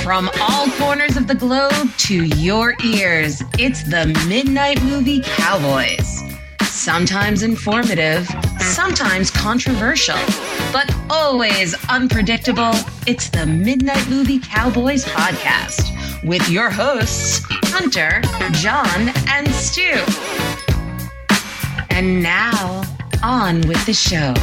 From all corners of the globe to your ears, it's the Midnight Movie Cowboys. Sometimes informative, sometimes controversial, but always unpredictable. It's the Midnight Movie Cowboys podcast with your hosts, Hunter, John, and Stu. And now, on with the show.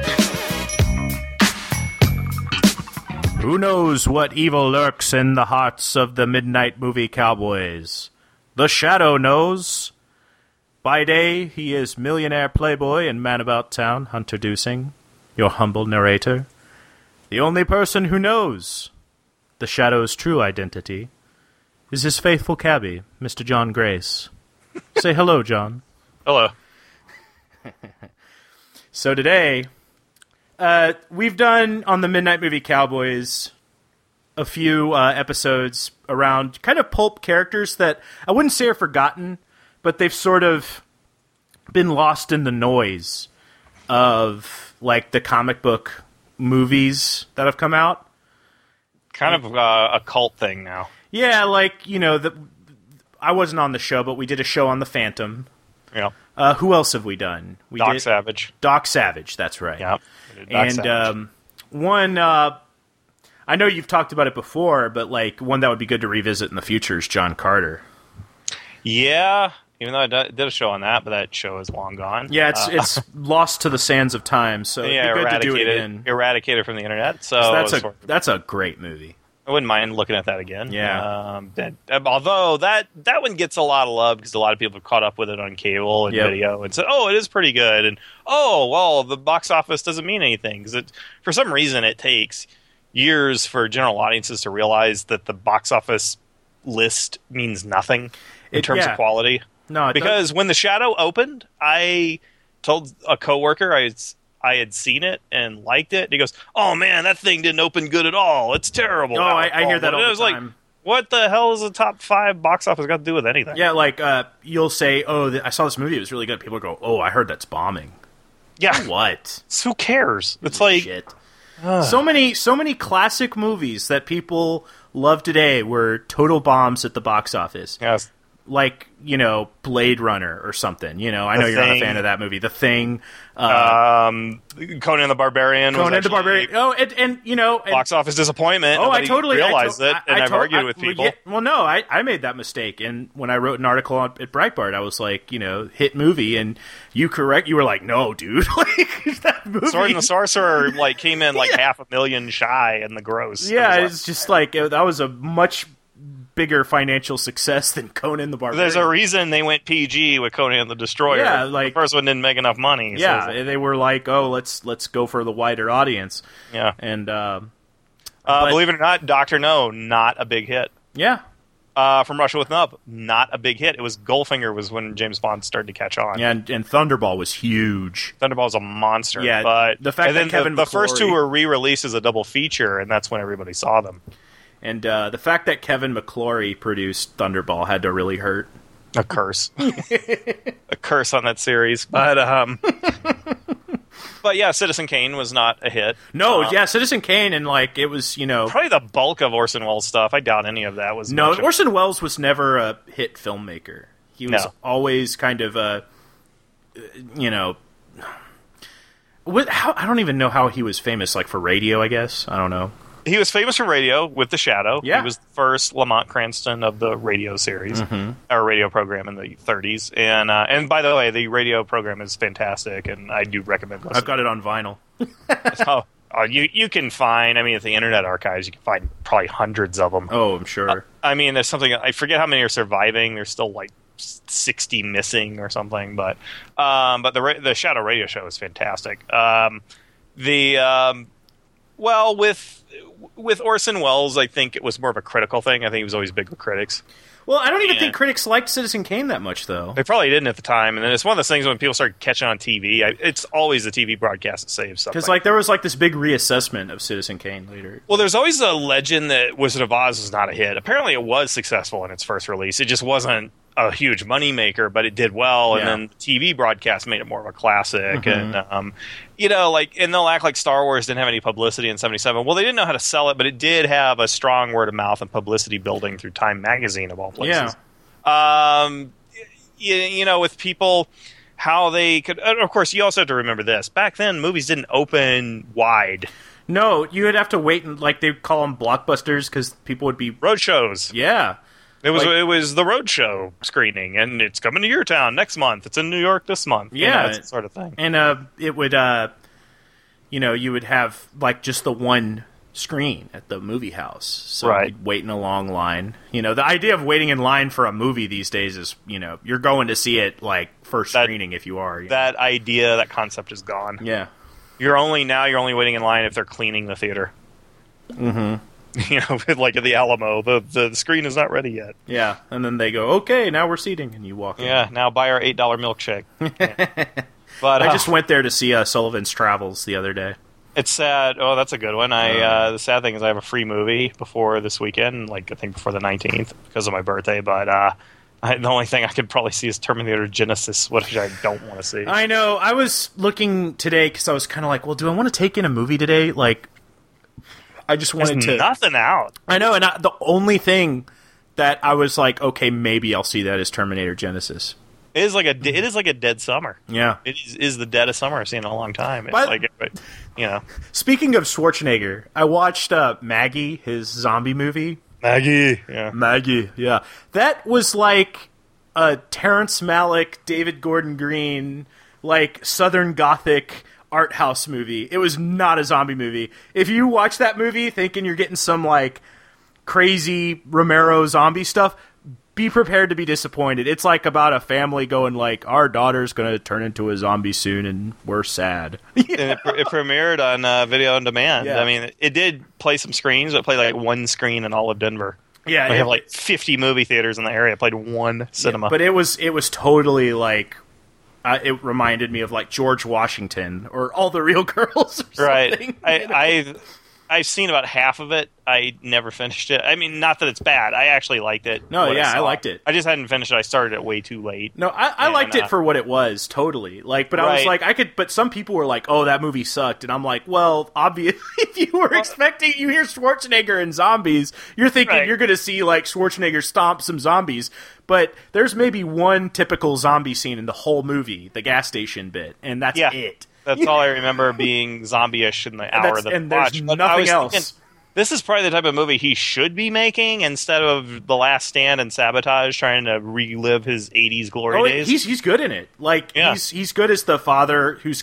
Who knows what evil lurks in the hearts of the Midnight Movie Cowboys? The Shadow knows. By day, he is millionaire playboy and man about town, Hunter Dusing, your humble narrator. The only person who knows the Shadow's true identity is his faithful cabbie, Mr. John Grace. Say hello, John. Hello. So today, we've done on the Midnight Movie Cowboys a few episodes around kind of pulp characters that I wouldn't say are forgotten, but they've sort of been lost in the noise of like the comic book movies that have come out. Kind of a cult thing now. Yeah, like, you know, I wasn't on the show, but we did a show on the Phantom. Yeah. Who else have we done? Doc Savage. Doc Savage, that's right. Yeah. And one, I know you've talked about it before, but like one that would be good to revisit in the future is John Carter. Yeah, even though I did a show on that, but that show is long gone. Yeah, it's lost to the sands of time, so yeah, it'd be good to do it again. Eradicated from the internet. So that's a great movie. I wouldn't mind looking at that again. Yeah. Although that one gets a lot of love because a lot of people have caught up with it on cable and video and said, "Oh, it is pretty good." And oh, well, the box office doesn't mean anything because for some reason it takes years for general audiences to realize that the box office list means nothing in terms of quality. No, because when The Shadow opened, I told a coworker I had seen it and liked it. And he goes, "Oh man, that thing didn't open good at all. It's terrible." Oh, I hear that all the time. Like, what the hell is the top 5 box office got to do with anything? Yeah, like you'll say, "Oh, I saw this movie. It was really good." People go, "Oh, I heard that's bombing." Yeah, what? So who cares? It's like shit. So many classic movies that people love today were total bombs at the box office. Yes. Like, you know, Blade Runner or something. You know, I know you're not a fan of that movie. The Thing. Conan the Barbarian. Oh, and you know... box office disappointment. Oh, Nobody I totally realized it, and I've argued with people. I made that mistake, and when I wrote an article at Breitbart, I was like, you know, hit movie, and you were like, no, dude. Like, that movie... Sword and the Sorcerer like came in like $500,000 shy in the gross. Yeah, it's just like, that was a much bigger financial success than Conan the Barbarian. There's a reason they went PG with Conan the Destroyer. Yeah, like the first one didn't make enough money. Yeah, so they were like, "Oh, let's go for the wider audience." Yeah, and believe it or not, Dr. No, not a big hit. Yeah, From Russia with Nub, not a big hit. It was Goldfinger was when James Bond started to catch on. Yeah, and Thunderball was huge. Thunderball was a monster. Yeah, but the fact that the first two were re-released as a double feature, and that's when everybody saw them. And the fact that Kevin McClory produced Thunderball had to really hurt. A curse. A curse on that series. But yeah, Citizen Kane was not a hit. No, Citizen Kane, and like it was, you know... probably the bulk of Orson Welles stuff. I doubt any of that was... No, Orson Welles was never a hit filmmaker. He was always kind of a, you know... I don't even know how he was famous, like for radio, I guess. I don't know. He was famous for radio with The Shadow. Yeah. He was the first Lamont Cranston of the radio series, or radio program in the 30s. And by the way, the radio program is fantastic, and I do recommend listening. I've got it on vinyl. You can find, I mean, at the Internet Archives, you can find probably hundreds of them. Oh, I'm sure. I mean, there's something, I forget how many are surviving. There's still like 60 missing or something, but the Shadow radio show is fantastic. Well, with Orson Welles, I think it was more of a critical thing. I think he was always big with critics. Well, I don't even think critics liked Citizen Kane that much, though. They probably didn't at the time. And then it's one of those things when people start catching on TV, it's always the TV broadcast that saves something. Because like there was like this big reassessment of Citizen Kane later. Well, there's always a legend that Wizard of Oz was not a hit. Apparently, it was successful in its first release. It just wasn't a huge moneymaker, but it did well, and then the TV broadcast made it more of a classic. And and they'll act like Star Wars didn't have any publicity in '77. Well, they didn't know how to sell it, but it did have a strong word of mouth and publicity building through Time Magazine of all places. With people, how they could. Of course, you also have to remember this: back then, movies didn't open wide. No, you would have to wait, and they'd call them blockbusters because people would be road shows. Yeah. It was the roadshow screening, and it's coming to your town next month. It's in New York this month. Yeah, that sort of thing. And it would, you would have just the one screen at the movie house, so you'd wait in a long line. The idea of waiting in line for a movie these days is, you're going to see it first screening if you are. That idea, that concept is gone. Yeah, you're only waiting in line if they're cleaning the theater. Mm-hmm. Like at the Alamo, the screen is not ready yet. Yeah, and then they go, okay, now we're seating, and you walk in. Yeah, now buy our $8 milkshake. Yeah. But I just went there to see Sullivan's Travels the other day. It's sad. Oh, that's a good one. The sad thing is I have a free movie before this weekend, I think before the 19th, because of my birthday, but the only thing I could probably see is Terminator Genisys, which I don't want to see. I know. I was looking today, because I was kind of like, well, do I want to take in a movie today? I just wanted There's nothing out. I know, and the only thing that I was like, okay, maybe I'll see that is Terminator Genisys. It is like a dead summer. Yeah, it is the deadest summer I've seen in a long time. It's Speaking of Schwarzenegger, I watched Maggie, his zombie movie. Maggie, yeah. That was like a Terrence Malick, David Gordon Green, Southern Gothic art house movie. It was not a zombie movie. If you watch that movie thinking you're getting some crazy Romero zombie stuff, be prepared to be disappointed. It's about a family going our daughter's going to turn into a zombie soon and we're sad. And it premiered on video on demand. Yeah. I mean, it did play some screens, but it played one screen in all of Denver. Yeah, we have 50 movie theaters in the area. It played one cinema. Yeah, but it was totally it reminded me of George Washington or All the Real Girls or something. Right. I've seen about half of it. I never finished it. I mean, not that it's bad. I actually liked it. No, yeah, I liked it. I just hadn't finished it. I started it way too late. No, I liked it for what it was, totally. But I was but some people were like, oh, that movie sucked. And I'm like, well, obviously, if you were expecting, you hear Schwarzenegger and zombies, you're thinking you're going to see, Schwarzenegger stomp some zombies. But there's maybe one typical zombie scene in the whole movie, the gas station bit, and that's it. That's all I remember being zombie-ish in the hour that I watched. There's nothing else. Thinking, this is probably the type of movie he should be making instead of The Last Stand and Sabotage, trying to relive his 80s glory days. He's good in it. He's good as the father who's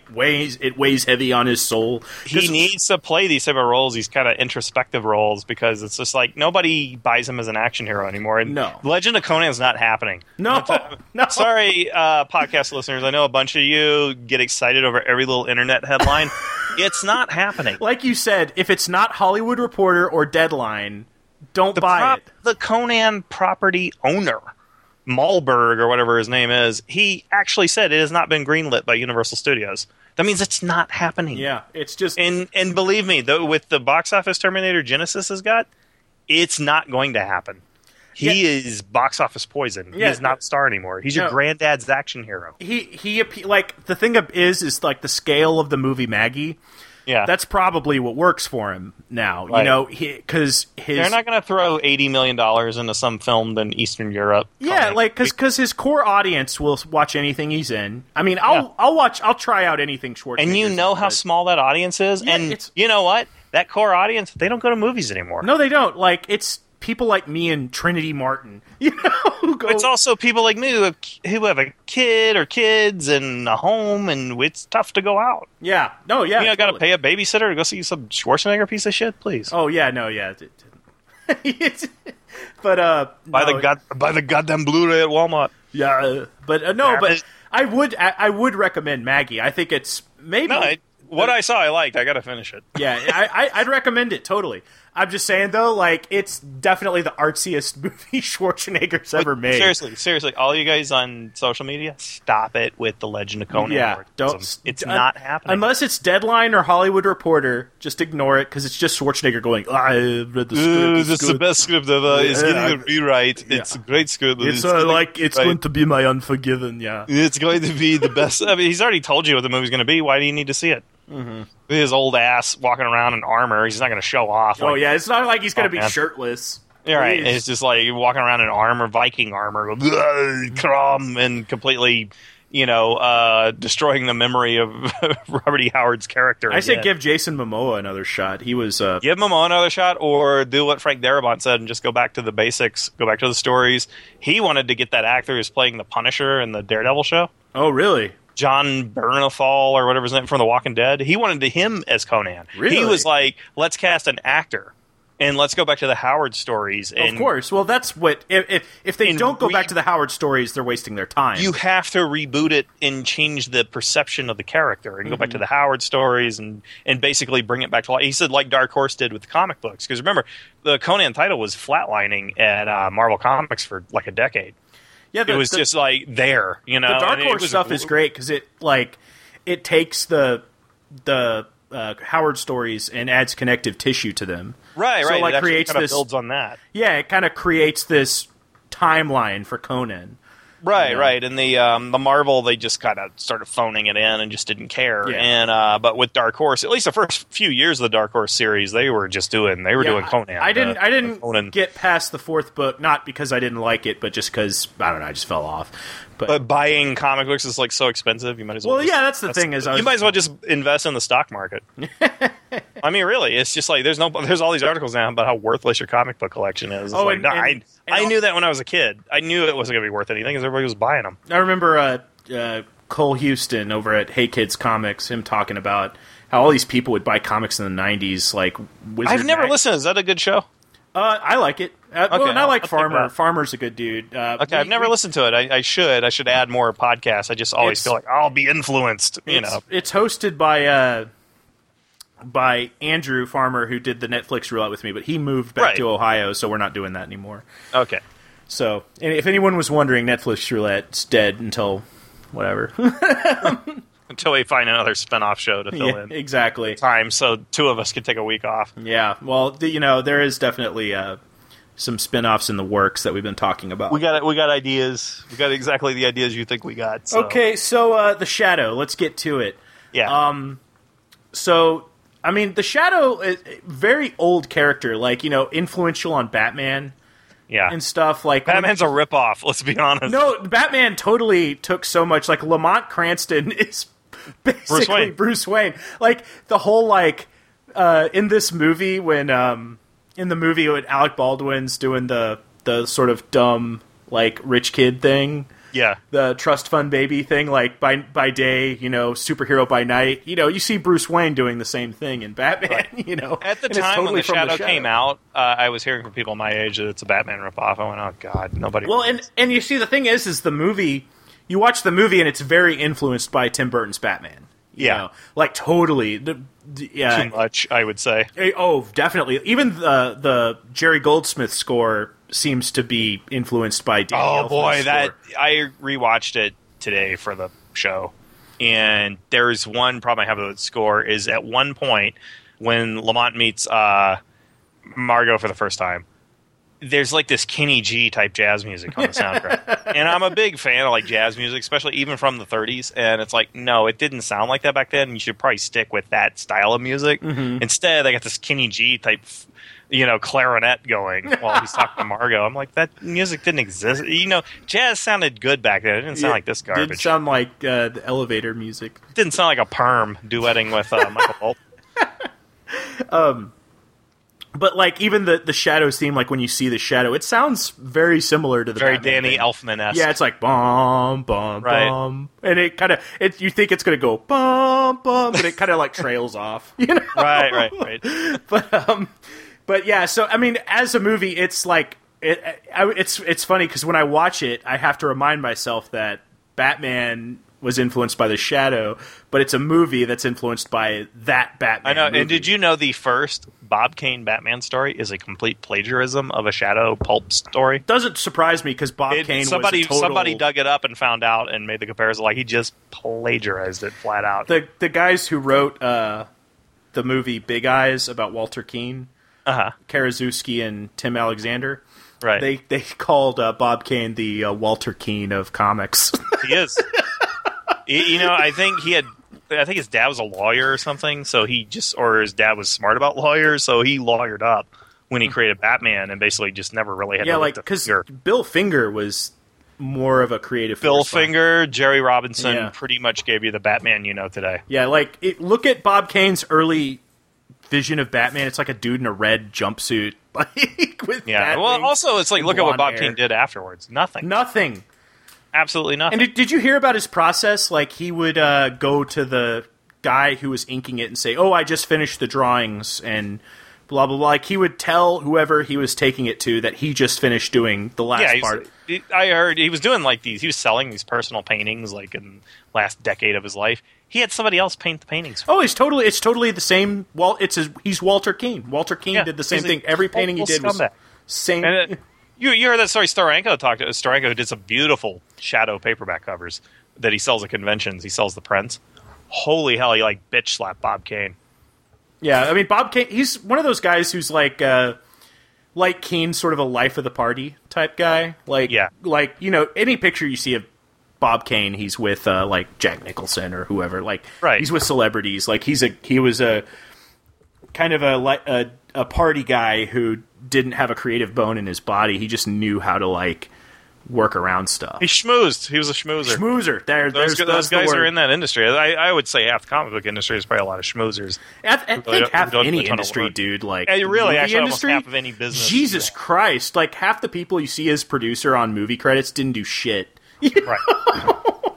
weighs heavy on his soul. He needs to play these type of roles, these kind of introspective roles, because it's just nobody buys him as an action hero anymore. And no. Legend of Conan is not happening. No. Sorry, podcast listeners. I know a bunch of you get excited over every little internet headline. It's not happening. Like you said, if it's not Hollywood Reporter or Deadline, don't buy it. The Conan property owner, Malberg or whatever his name is, he actually said it has not been greenlit by Universal Studios. That means it's not happening. Yeah, it's just... And believe me, with the box office Terminator Genisys has got, it's not going to happen. He is box office poison. He is not a star anymore. He's your granddad's action hero. The thing is the scale of the movie Maggie. Yeah, that's probably what works for him now. Right. Because they're not going to throw $80 million into some film in Eastern Europe. Yeah, because his core audience will watch anything he's in. I mean, I'll try out anything Schwarzenegger. And you know how small that audience is, and you know what? That core audience, they don't go to movies anymore. No, they don't. It's people like me and Trinity Martin, who go... It's also people like me who have a kid or kids and a home, and it's tough to go out. Yeah. No, yeah. I got to pay a babysitter to go see some Schwarzenegger piece of shit, please. Oh, yeah, no, yeah. But, buy the goddamn Blu-ray at Walmart. Yeah, but, no, but I would recommend Maggie. I think it's maybe... what I saw, I liked. I got to finish it. Yeah, I'd recommend it totally. I'm just saying though, like it's definitely the artsiest movie Schwarzenegger's ever made. Seriously, all you guys on social media, stop it with the Legend of Conan. Yeah, it's not happening unless it's Deadline or Hollywood Reporter. Just ignore it because it's just Schwarzenegger going. I read the script. It's the best script ever. It's getting a rewrite. Yeah. It's a great script. It's going to be my Unforgiven. Yeah, it's going to be the best. I mean, he's already told you what the movie's going to be. Why do you need to see it? Mm-hmm. His old ass walking around in armor. He's not going to show off. Oh yeah, it's not like he's going to be shirtless. Yeah, right. It's just like walking around in armor, Viking armor, crom, and completely, destroying the memory of Robert E. Howard's character. I say give Jason Momoa another shot. He was give Momoa another shot, or do what Frank Darabont said and just go back to the basics, go back to the stories. He wanted to get that actor who's playing the Punisher in the Daredevil show. Oh, really? John Bernthal or whatever his name from The Walking Dead. He wanted him as Conan. Really? He was like, let's cast an actor and let's go back to the Howard stories. And of course. Well, that's what if they don't go back to the Howard stories, they're wasting their time. You have to reboot it and change the perception of the character and go back to the Howard stories and basically bring it back to life. He said like Dark Horse did with the comic books. Because remember, the Conan title was flatlining at Marvel Comics for like a decade. Yeah, it was just like there, The Dark Horse stuff is great because it takes the Howard stories and adds connective tissue to them. Right. So it creates kind of this builds on that. Yeah, it kind of creates this timeline for Conan. Right. And the Marvel, they just kind of started phoning it in and just didn't care. Yeah. And but with Dark Horse, at least the first few years of the Dark Horse series, they were doing Conan. I didn't get past the fourth book, not because I didn't like it, but just because I don't know, I just fell off. But buying comic books is like so expensive. You might as well. Well, that's the thing is you might as well just invest in the stock market. I mean, really, it's just like there's all these articles now about how worthless your comic book collection is. I knew that when I was a kid. I knew it wasn't going to be worth anything because everybody was buying them. I remember Cole Houston over at Hey Kids Comics, him talking about how all these people would buy comics in the 90s, like Wizard I've never listened. Is that a good show? I like it. And I like Farmer. Farmer's a good dude. I've never listened to it. I should. I should add more podcasts. I just always feel like I'll be influenced. It's hosted by Andrew Farmer, who did the Netflix roulette with me, but he moved back to Ohio, so we're not doing that anymore. Okay. So, and if anyone was wondering, Netflix roulette's dead until whatever. Until we find another spinoff show to fill in. Exactly. Time, so two of us could take a week off. Yeah. Well, there is definitely some spinoffs in the works that we've been talking about. We got ideas. We got exactly the ideas you think we got. So. Okay, so The Shadow. Let's get to it. Yeah. So, I mean, The Shadow is a very old character, like, influential on Batman. Yeah. And stuff like Batman's a ripoff, let's be honest. No, Batman totally took so much. Like, Lamont Cranston is basically Bruce Wayne. Like, the whole, in this movie, when Alec Baldwin's doing the sort of dumb, rich kid thing. Yeah. The trust fund baby thing, like by day, superhero by night. You see Bruce Wayne doing the same thing in Batman, At the time when The Shadow came out, I was hearing from people my age that it's a Batman ripoff. I went, oh, God, nobody... Well, and you see, the thing is the movie... You watch the movie, and it's very influenced by Tim Burton's Batman. Yeah. Totally. Too much, I would say. Oh, definitely. Even the Jerry Goldsmith score seems to be influenced by Danny Elfman's score. I rewatched it today for the show, and there's one problem I have with the score is at one point when Lamont meets Margot for the first time, there's this Kenny G type jazz music on the soundtrack. And I'm a big fan of jazz music, especially even from the 30s. And it's no, it didn't sound like that back then. You should probably stick with that style of music. Mm-hmm. Instead, they got this Kenny G type, clarinet going while he's talking to Margot. I'm like, that music didn't exist. Jazz sounded good back then. It didn't sound like this garbage. It didn't sound like the elevator music. It didn't sound like a perm duetting with Michael Bolt. But even the Shadows theme, when you see the Shadow, it sounds very similar to the very Batman Danny thing. Elfman-esque. Yeah, it's bum bum bum, and it kind of you think it's going to go bum bum, but it kind of trails off. Right. But yeah. So I mean, as a movie, it's it's funny because when I watch it, I have to remind myself that Batman was influenced by The Shadow, but it's a movie that's influenced by that Batman I know. movie. And did you know the first Bob Kane Batman story is a complete plagiarism of a Shadow pulp story? Doesn't surprise me because Bob Kane somebody was a total... somebody dug it up and found out and made the comparison. Like, he just plagiarized it flat out. The guys who wrote the movie Big Eyes about Walter Keane, Karaszewski and Tim Alexander, right? They called Bob Kane the Walter Keane of comics. He is. I think his dad was a lawyer or something, so or his dad was smart about lawyers, so he lawyered up when he created Batman and basically just never really had to lift a because finger. Bill Finger was more of a creative Bill force Finger, Jerry Robinson Yeah. pretty much gave you the Batman you know today. Yeah, look at Bob Kane's early vision of Batman. It's like a dude in a red jumpsuit, with bat Well, wings also it's like and look at what blonde Bob hair. Kane did afterwards. Nothing. Absolutely nothing. And did you hear about his process? Like, he would go to the guy who was inking it and say, "Oh, I just finished the drawings," and blah, blah, blah. Like, he would tell whoever he was taking it to that he just finished doing the last part. I heard he was doing like these. He was selling these personal paintings like in the last decade of his life. He had somebody else paint the paintings. Oh, it's totally the same. Well, he's Walter Keane. Walter Keane did the same thing. Every painting he did was same. And you heard that story? Steranko did some beautiful Shadow paperback covers that he sells at conventions. He sells the prints. Holy hell, he bitch slapped Bob Kane. Yeah, I mean, Bob Kane, he's one of those guys who's like Kane, sort of a life of the party type guy. Any picture you see of Bob Kane, he's with Jack Nicholson or whoever. Right. He's with celebrities. Like, he was a kind of a party guy who didn't have a creative bone in his body. He just knew how to work around stuff. He schmoozed. He was a schmoozer. Schmoozer. Those guys are in that industry. I would say half the comic book industry is probably a lot of schmoozers. I think half any industry, dude. Really, actually, industry, almost half of any business. Jesus Christ! Half the people you see as producer on movie credits didn't do shit. Right.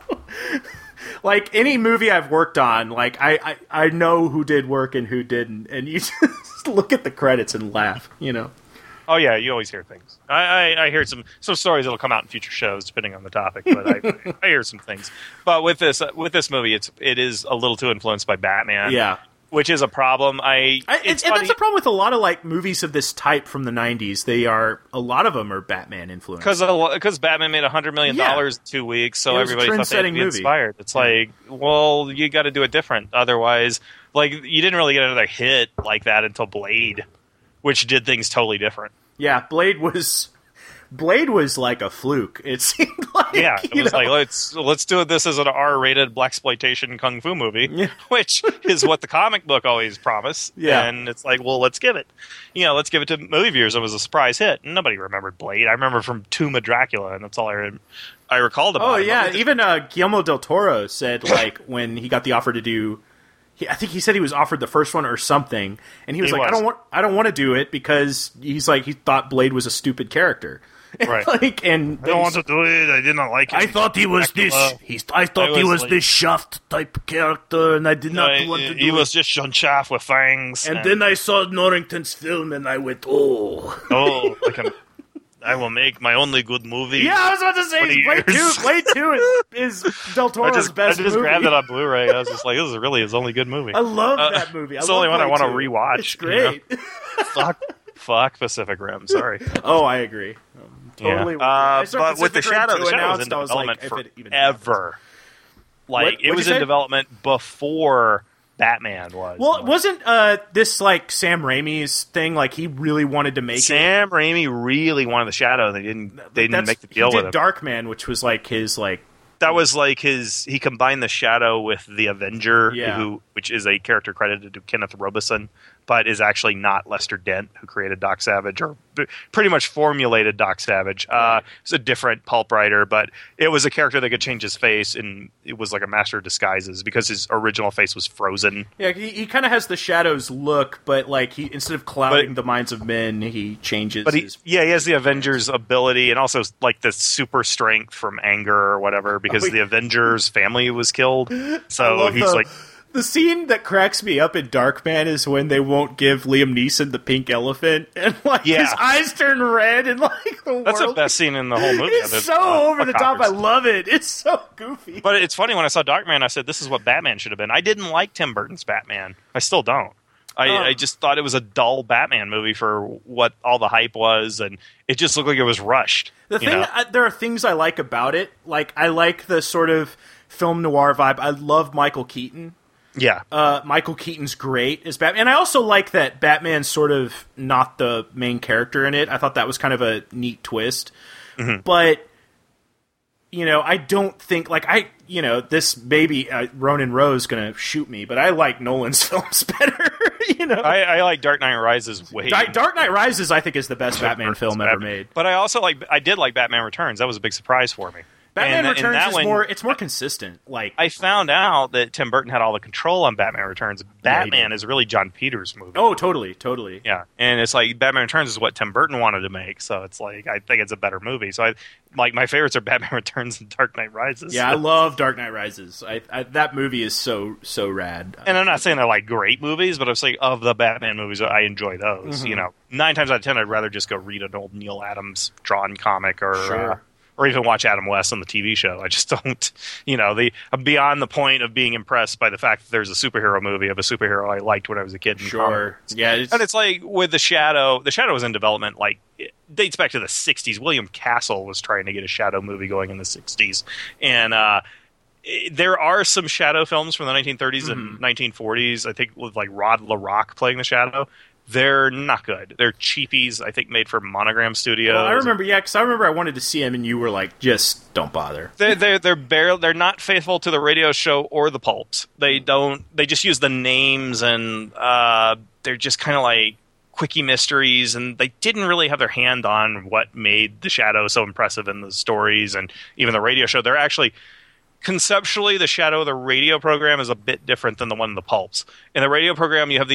Any movie I've worked on, I know who did work and who didn't, and you just look at the credits and laugh. Oh yeah, you always hear things. I hear some stories that'll come out in future shows depending on the topic, but I hear some things. But with this movie, it is a little too influenced by Batman. Yeah. Which is a problem. And that's a problem with a lot of movies of this type from the 90s. A lot of them are Batman influenced. Because Batman made $100 million in 2 weeks, so everybody thought they'd be inspired. It's well, you got to do it different. Otherwise, you didn't really get another hit like that until Blade, which did things totally different. Yeah, Blade was like a fluke. It seemed like it was let's do this as an R-rated blaxploitation kung fu movie, which is what the comic book always promised. Yeah, and it's let's give it to movie viewers. It was a surprise hit. Nobody remembered Blade. I remember from Tomb of Dracula, and that's all I recalled about. Oh yeah, even Guillermo del Toro said when he got the offer to do. I think he said he was offered the first one or something, and he was I don't want to do it because he thought Blade was a stupid character. Right. And I don't want to do it. I did not like it. I thought he was this. I thought he was this Shaft type character, and I did not want to do it. He was just John Shaft with fangs. And then I saw Norrington's film, and I went, oh, I will make my only good movie. Yeah, I was about to say, Blade 2 is Del Toro's best movie. I just grabbed it on Blu-ray. I was just this is really his only good movie. I love that movie. It's the only one I want to rewatch. It's great. Fuck Pacific Rim. Sorry. Oh, I agree. Totally. But with The Shadow was in development forever. It was in development before Batman was. Well, wasn't this Sam Raimi's thing? He really wanted to make Sam Raimi really wanted The Shadow. They didn't make the deal with him. Darkman, which was his That was he combined The Shadow with the Avenger, which is a character credited to Kenneth Robeson, but is actually not Lester Dent, who created Doc Savage, or pretty much formulated Doc Savage. It's a different pulp writer, but it was a character that could change his face, and it was a master of disguises, because his original face was frozen. Yeah, he kind of has the Shadow's look, but he instead of clouding the minds of men, he changes but he has the Avengers ability, and also the super strength from anger or whatever, because the Avengers family was killed. So he's The scene that cracks me up in Darkman is when they won't give Liam Neeson the pink elephant, and his eyes turn red, and That's the best scene in the whole movie. It's so over the top. I love it. It's so goofy. But it's funny, when I saw Darkman, I said, this is what Batman should have been. I didn't like Tim Burton's Batman. I still don't. I just thought it was a dull Batman movie for what all the hype was, and it just looked like it was rushed. There are things I like about it. Like, I like the sort of film noir vibe. I love Michael Keaton. Yeah. Michael Keaton's great as Batman. And I also like that Batman's sort of not the main character in it. I thought that was kind of a neat twist. Mm-hmm. But, I don't think, this maybe Ronan Rowe's going to shoot me, but I like Nolan's films better, I like Dark Knight Rises way. Dark Knight Rises, I think, is the best Batman film ever made. But I did like Batman Returns. That was a big surprise for me. Batman Returns is more consistent. I found out that Tim Burton had all the control on Batman Returns. Batman is really John Peters' movie. Oh, totally. Yeah, and it's like Batman Returns is what Tim Burton wanted to make, so it's like I think it's a better movie. So my favorites are Batman Returns and Dark Knight Rises. Yeah, I love Dark Knight Rises. That movie is so rad. And I'm not saying they're great movies, but I'm saying of the Batman movies, I enjoy those. Mm-hmm. 9 times out of 10, I'd rather just go read an old Neil Adams drawn comic or even watch Adam West on the TV show. I just don't, I'm beyond the point of being impressed by the fact that there's a superhero movie of a superhero I liked when I was a kid. Sure. Yeah. And it's like with The Shadow was in development, it dates back to the 60s. William Castle was trying to get a Shadow movie going in the 60s. And, there are some Shadow films from the 1930s and 1940s, I think, with Rod LaRock playing the Shadow. They're not good. They're cheapies, I think, made for Monogram Studios. Well, I remember I wanted to see him, and you were like, just don't bother. They're not faithful to the radio show or the pulps. They just use the names, and they're just kind of like quickie mysteries, and they didn't really have their hand on what made The Shadow so impressive in the stories, and even the radio show. They're actually... Conceptually, The Shadow, the radio program, is a bit different than the one in the pulps. In the radio program, you have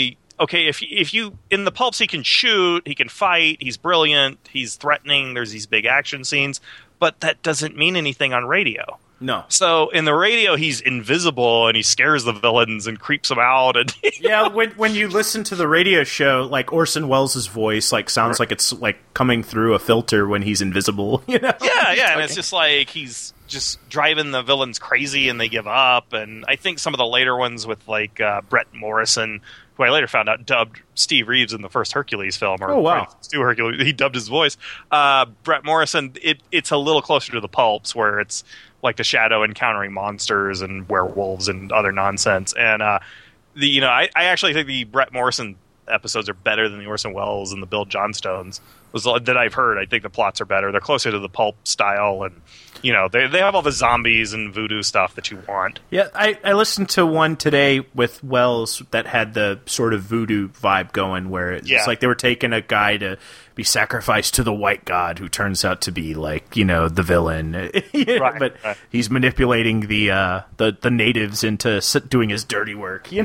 if you in the pulps, he can shoot, he can fight, he's brilliant, he's threatening, there's these big action scenes, but that doesn't mean anything on radio. No. So in the radio, he's invisible and he scares the villains and creeps them out. And yeah, when you listen to the radio show, Orson Welles' voice sounds like it's coming through a filter when he's invisible. Yeah, and it's just he's just driving the villains crazy and they give up. And I think some of the later ones with Brett Morrison, who I later found out dubbed Steve Reeves in the first Hercules film. Oh, wow. Hercules, he dubbed his voice. Brett Morrison, it's a little closer to the pulps where it's like The Shadow encountering monsters and werewolves and other nonsense. And I actually think the Brett Morrison episodes are better than the Orson Welles and the Bill Johnstones that I've heard. I think the plots are better. They're closer to the pulp style, and they have all the zombies and voodoo stuff that you want. Yeah, I listened to one today with Wells that had the sort of voodoo vibe going, where it's like they were taking a guy to be sacrificed to the white god who turns out to be the villain. Right, but he's manipulating the natives into doing his dirty work. Yeah,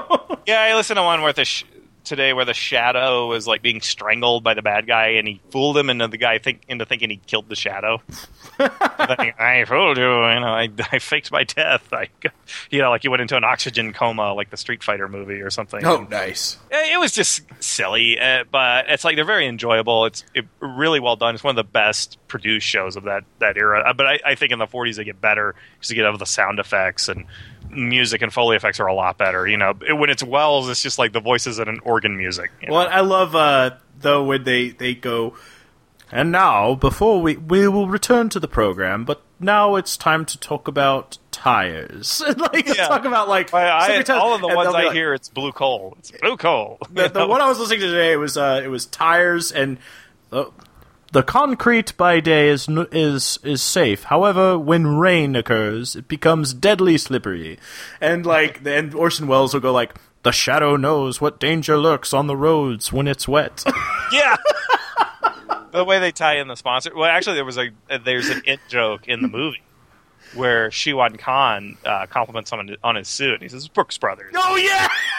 I listened to one where today where the Shadow was being strangled by the bad guy, and he fooled him into into thinking he killed the Shadow. I fooled you. I faked my death. He went into an oxygen coma, like the Street Fighter movie or something. Oh, nice. It was just silly, but it's they're very enjoyable. It's really well done. It's one of the best produced shows of that era. But I think in the 40s they get better because you get all the sound effects and music and Foley effects are a lot better. When it's Wells, it's just the voices and an organ music. Well, I love though when they go, and now before we will return to the program, but now it's time to talk about tires. Talk about all of the ones I hear, it's blue coal. It's blue coal. The one I was listening to today it was tires and. The concrete by day is safe. However, when rain occurs, it becomes deadly slippery. And then Orson Welles will go the Shadow knows what danger lurks on the roads when it's wet. Yeah. The way they tie in the sponsor. Well, actually, there's an it joke in the movie where Shiwan Khan compliments someone on his suit. And he says, Brooks Brothers. Oh, yeah!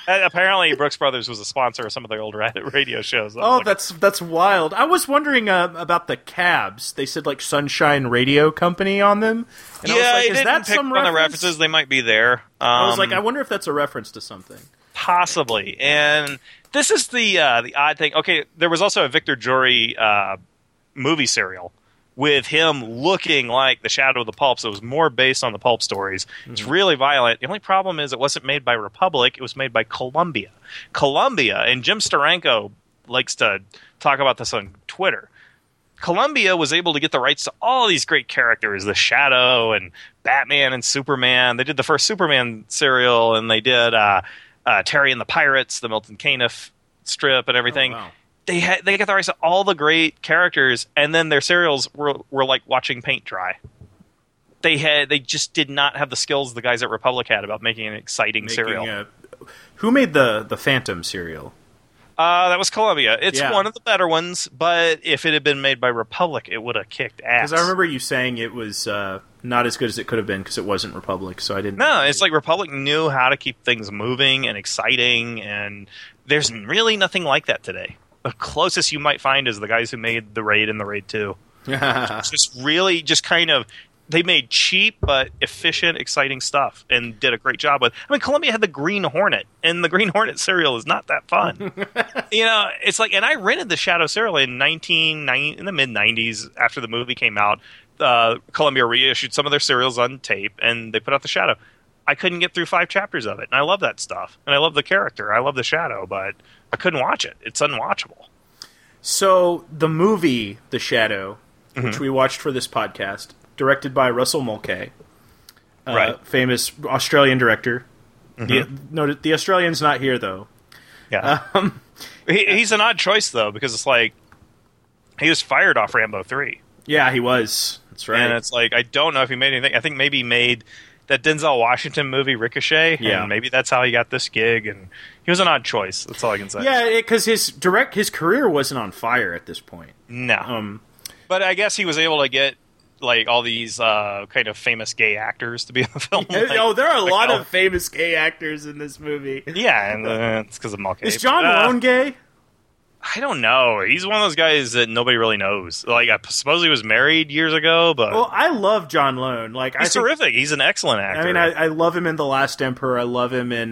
Apparently, Brooks Brothers was a sponsor of some of their old radio shows. Oh, that's wild. I was wondering about the cabs. They said like Sunshine Radio Company on them. And I was like, is that some reference? On the references, they might be there. I was like, I wonder if that's a reference to something. Possibly. And this is the odd thing. Okay, there was also a Victor Jory movie serial with him looking like the Shadow of the Pulp, so it was more based on the Pulp stories. It's really violent. The only problem is it wasn't made by Republic, it was made by Columbia. Columbia, and Jim Steranko likes to talk about this on Twitter, Columbia was able to get the rights to all these great characters, the Shadow and Batman and Superman. They did the first Superman serial, and they did Terry and the Pirates, the Milton Caniff strip and everything. Oh, wow. They got the rights to all the great characters, and then their serials were like watching paint dry. They just did not have the skills the guys at Republic had about making an exciting serial. Who made the Phantom serial? That was Columbia. It's one of the better ones, but if it had been made by Republic, it would have kicked ass. Because I remember you saying it was not as good as it could have been because it wasn't Republic, so I didn't... No, it's like Republic knew how to keep things moving and exciting, and there's really nothing like that today. The closest you might find is the guys who made The Raid and The Raid 2. They made cheap but efficient, exciting stuff and did a great job with. I mean, Columbia had the Green Hornet, and the Green Hornet serial is not that fun. It's like, and I rented the Shadow serial in the mid '90s after the movie came out. Columbia reissued some of their serials on tape, and they put out the Shadow. I couldn't get through 5 chapters of it, and I love that stuff, and I love the character, I love the Shadow, but I couldn't watch it. It's unwatchable. So the movie The Shadow, which we watched for this podcast, directed by Russell Mulcahy, famous Australian director. The Australian's not here, though. Yeah, he's an odd choice, though, because it's like he was fired off Rambo 3. Yeah, he was. That's right. And it's like, I don't know if he made anything. I think maybe he made that Denzel Washington movie Ricochet, and maybe that's how he got this gig, and he was an odd choice. That's all I can say. Yeah, because his career wasn't on fire at this point. No. But I guess he was able to get like all these kind of famous gay actors to be in the film. There are a lot of famous gay actors in this movie. Yeah, and it's because of Mulcahy. Is John Lone gay? I don't know. He's one of those guys that nobody really knows. Like, I suppose he was married years ago, but... Well, I love John Lone. He's terrific. He's an excellent actor. I mean, I love him in The Last Emperor. I love him in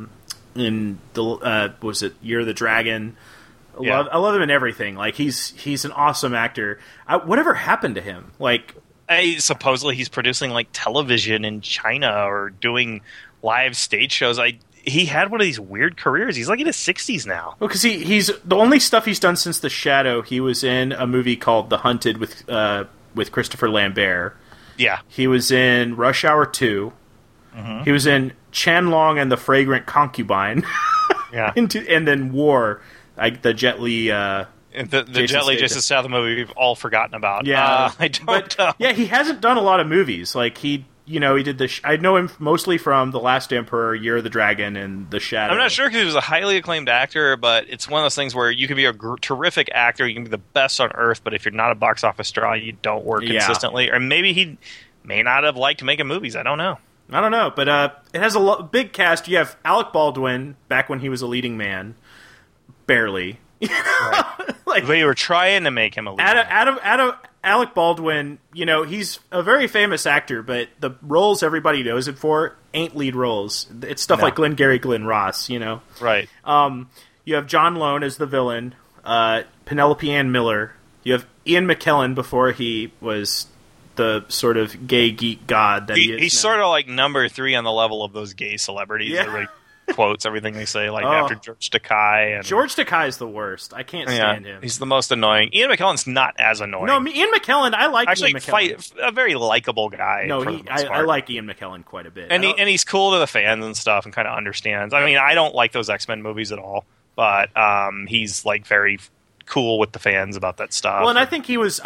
the was it Year of the Dragon? I love him in everything. Like, he's an awesome actor. Whatever happened to him? Like, supposedly he's producing like television in China or doing live stage shows. He had one of these weird careers. He's like in his 60s now. Well, because he's the only stuff he's done since The Shadow. He was in a movie called The Hunted with Christopher Lambert. Yeah, he was in Rush Hour 2. He was in Chen Long and the Fragrant Concubine. Yeah, and then War, like the Jet Li. The Jet Li Jason Statham movie we've all forgotten about. Yeah, I don't know. Yeah, he hasn't done a lot of movies. Like he did the. I know him mostly from The Last Emperor, Year of the Dragon, and The Shadow. I'm not sure because he was a highly acclaimed actor, but it's one of those things where you can be a terrific actor, you can be the best on earth, but if you're not a box office draw, you don't work consistently. Or maybe he may not have liked making movies. I don't know. But it has a big cast. You have Alec Baldwin back when he was a leading man, barely. Right. Like, they were trying to make him a leading man. Alec Baldwin, he's a very famous actor, but the roles everybody knows him for ain't lead roles. It's stuff like Glengarry Glen Ross, Right. You have John Lone as the villain, Penelope Ann Miller. You have Ian McKellen before he was the sort of gay geek god that he is. He's sort of like number 3 on the level of those gay celebrities. Yeah. Everybody quotes everything they say, after George Takei. George Takei is the worst. I can't stand him. He's the most annoying. Ian McKellen's not as annoying. No, Ian McKellen, I like Ian McKellen. A very likable guy. No, I like Ian McKellen quite a bit. And he's cool to the fans and stuff and kind of understands. I mean, I don't like those X-Men movies at all, but he's like very cool with the fans about that stuff. Well, and I think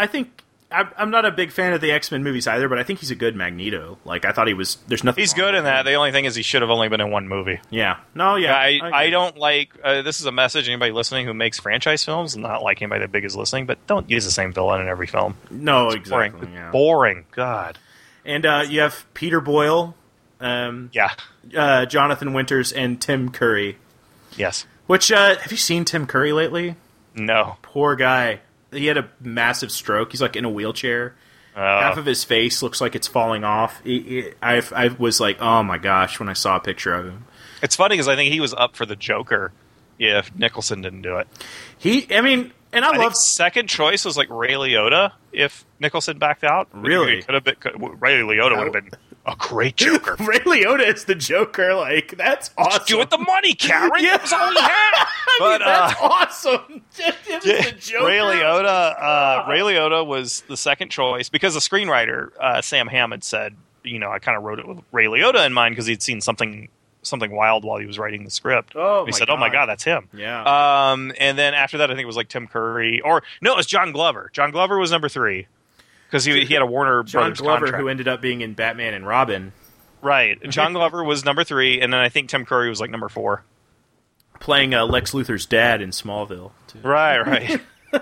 I'm not a big fan of the X-Men movies either, but I think he's a good Magneto. Like, I thought he was... There's nothing. He's good in that. The only thing is he should have only been in one movie. Yeah. No, yeah. I don't like... this is a message anybody listening who makes franchise films, not like anybody that big is listening, but don't use the same villain in every film. No, it's exactly. Boring. Yeah. Boring. God. And you have Peter Boyle, Jonathan Winters, and Tim Curry. Yes. Which, have you seen Tim Curry lately? No. Poor guy. He had a massive stroke. He's like in a wheelchair. Half of his face looks like it's falling off. I was like, oh my gosh, when I saw a picture of him. It's funny because I think he was up for the Joker if Nicholson didn't do it. And I love second choice was like Ray Liotta if Nicholson backed out. Really? Ray Liotta would have been a great Joker. Ray Liotta is the Joker. Like, that's awesome. Do with the money, Karen. That was all he had. But that's awesome. Just him as the Joker. Ray Liotta was the second choice because the screenwriter Sam Hammond said, I kind of wrote it with Ray Liotta in mind because he'd seen something wild while he was writing the script. Oh, he said, "Oh my god, that's him." Yeah. And then after that, I think it was like Tim Curry, or no, it was John Glover. John Glover was number 3 because he had a Warner Brothers Glover contract. who ended up being in Batman and Robin. Right. John Glover was number 3, and then I think Tim Curry was like number 4, playing Lex Luthor's dad in Smallville. Too. Right.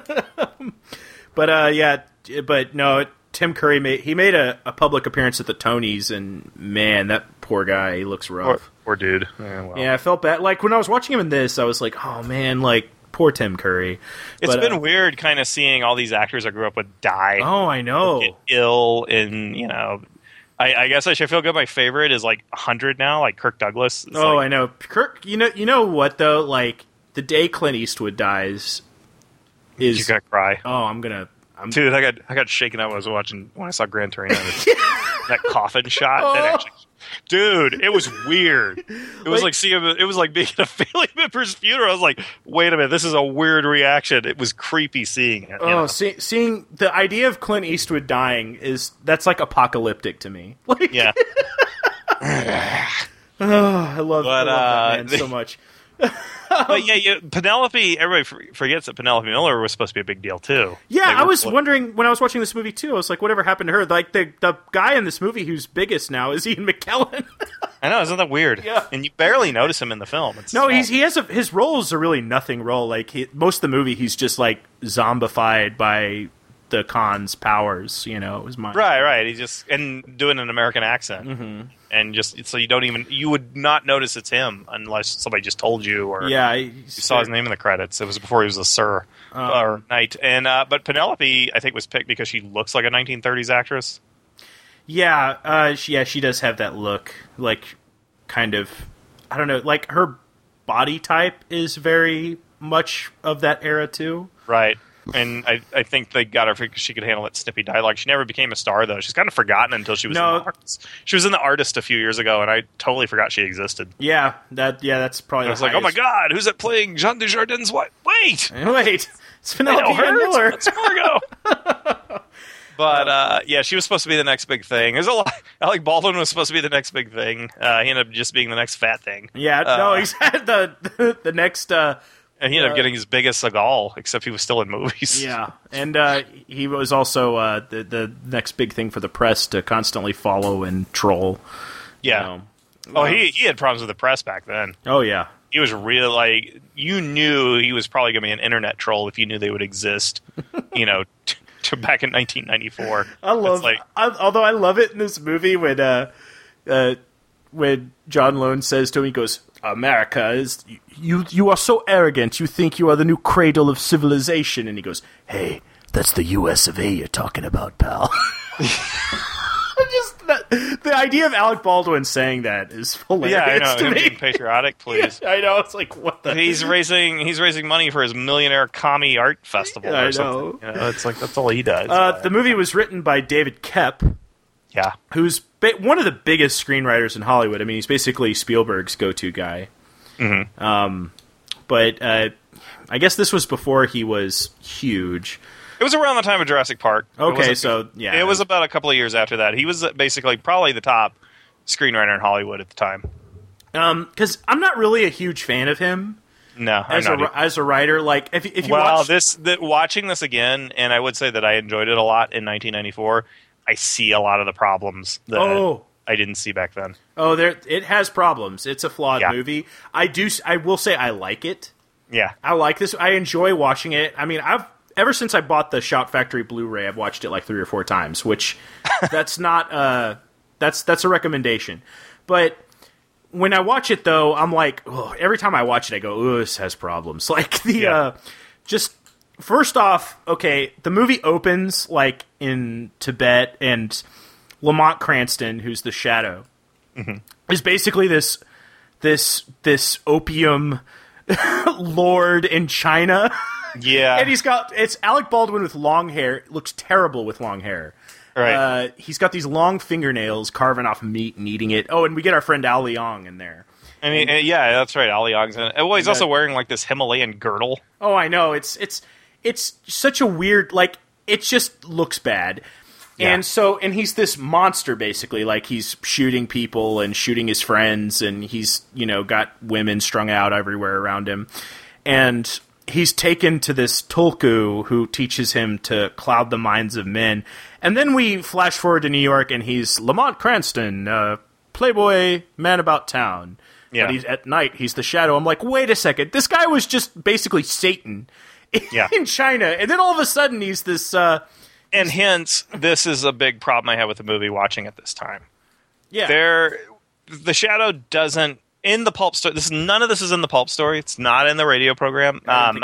But no. Tim Curry made a public appearance at the Tonys, and man, that poor guy, he looks rough. Poor dude. Yeah, I felt bad. Like, when I was watching him in this, I was like, oh man, like, poor Tim Curry. It's been weird kind of seeing all these actors I grew up with die. Oh, I know. Get ill, and, I guess I should feel good. My favorite is, like, 100 now, like Kirk Douglas. I know. Kirk, you know what, though? Like, the day Clint Eastwood dies is... You're going to cry. Oh, I'm going to... Dude, I got shaken up when I saw Gran Torino. That coffin shot. That actually, dude, it was weird. It was like seeing. It was like being at a family member's funeral. I was like, wait a minute, this is a weird reaction. It was creepy seeing it. Seeing the idea of Clint Eastwood dying that's like apocalyptic to me. Like, yeah. I love that man so much. But yeah, Penelope. Everybody forgets that Penelope Miller was supposed to be a big deal too. Yeah, I was wondering when I was watching this movie too. I was like, whatever happened to her? Like the guy in this movie who's biggest now is Ian McKellen. I know, isn't that weird? Yeah, and you barely notice him in the film. His roles are really nothing role. Like most of the movie, he's just like zombified by the Khan's powers. His mind. Right. He's just and doing an American accent. Mm-hmm. And just so you would not notice it's him unless somebody just told you or you saw his name in the credits. It was before he was a Sir or Knight. And but Penelope, I think, was picked because she looks like a 1930s actress. Yeah, she does have that look, like kind of, I don't know, like her body type is very much of that era too. Right. And I think they got her because she could handle that snippy dialogue. She never became a star, though. She's kind of forgotten until she was in The Artist. She was in The Artist a few years ago, and I totally forgot she existed. Yeah, that's probably. I was like, oh my god, who's that playing Jean Dujardin's wife? Wait, it's Penelope Miller. It's Margot. But she was supposed to be the next big thing. There's a lot. Alec Baldwin was supposed to be the next big thing. He ended up just being the next fat thing. Yeah, he's had the next. And he ended up getting his biggest Seagal, except he was still in movies. Yeah, and he was also the next big thing for the press to constantly follow and troll. Yeah. He had problems with the press back then. Oh, yeah. He was real, you knew he was probably going to be an internet troll if you knew they would exist, back in 1994. Although I love it in this movie when John Lone says to him, he goes, America is you are so arrogant. You think you are the new cradle of civilization, and he goes, "Hey, that's the U.S. of A. you're talking about, pal." Just the idea of Alec Baldwin saying that is hilarious. Yeah, I know. To him me. being patriotic, please. Yeah, I know. It's like what the. He's raising money for his millionaire commie art festival. I or something. It's like that's all he does. The movie was written by David Koepp. Yeah, who's one of the biggest screenwriters in Hollywood. I mean, he's basically Spielberg's go-to guy. Mm-hmm. But I guess this was before he was huge. It was around the time of Jurassic Park. Okay, it was about a couple of years after that. He was basically probably the top screenwriter in Hollywood at the time. Because I'm not really a huge fan of him. No, as a writer, like if you watching this again, and I would say that I enjoyed it a lot in 1994. I see a lot of the problems that I didn't see back then. Oh, it has problems. It's a flawed movie. I will say I like it. Yeah. I like this. I enjoy watching it. I mean, ever since I bought the Shout Factory Blu-ray, I've watched it like 3 or 4 times, which that's not that's a recommendation. But when I watch it, though, I'm like, every time I watch it, I go, "Ooh, this has problems." Like just first off, okay, the movie opens like in Tibet, and Lamont Cranston, who's the Shadow, is basically this opium lord in China. Yeah, and it's Alec Baldwin with long hair. It looks terrible with long hair. Right. He's got these long fingernails carving off meat and eating it. Oh, and we get our friend Al Leong in there. I mean, yeah, that's right. Ali Young's in it. Well, he's also wearing like this Himalayan girdle. Oh, I know. It's such a weird, like, it just looks bad. Yeah. And he's this monster, basically. Like, he's shooting people and shooting his friends, and he's, got women strung out everywhere around him. And he's taken to this tulku who teaches him to cloud the minds of men. And then we flash forward to New York, and he's Lamont Cranston, playboy, man about town. Yeah. But at night, he's the Shadow. I'm like, wait a second. This guy was just basically Satan in China. And then all of a sudden, he's this... and hence, this is a big problem I have with the movie watching at this time. Yeah. The Shadow doesn't... In the pulp story... None of this is in the pulp story. It's not in the radio program.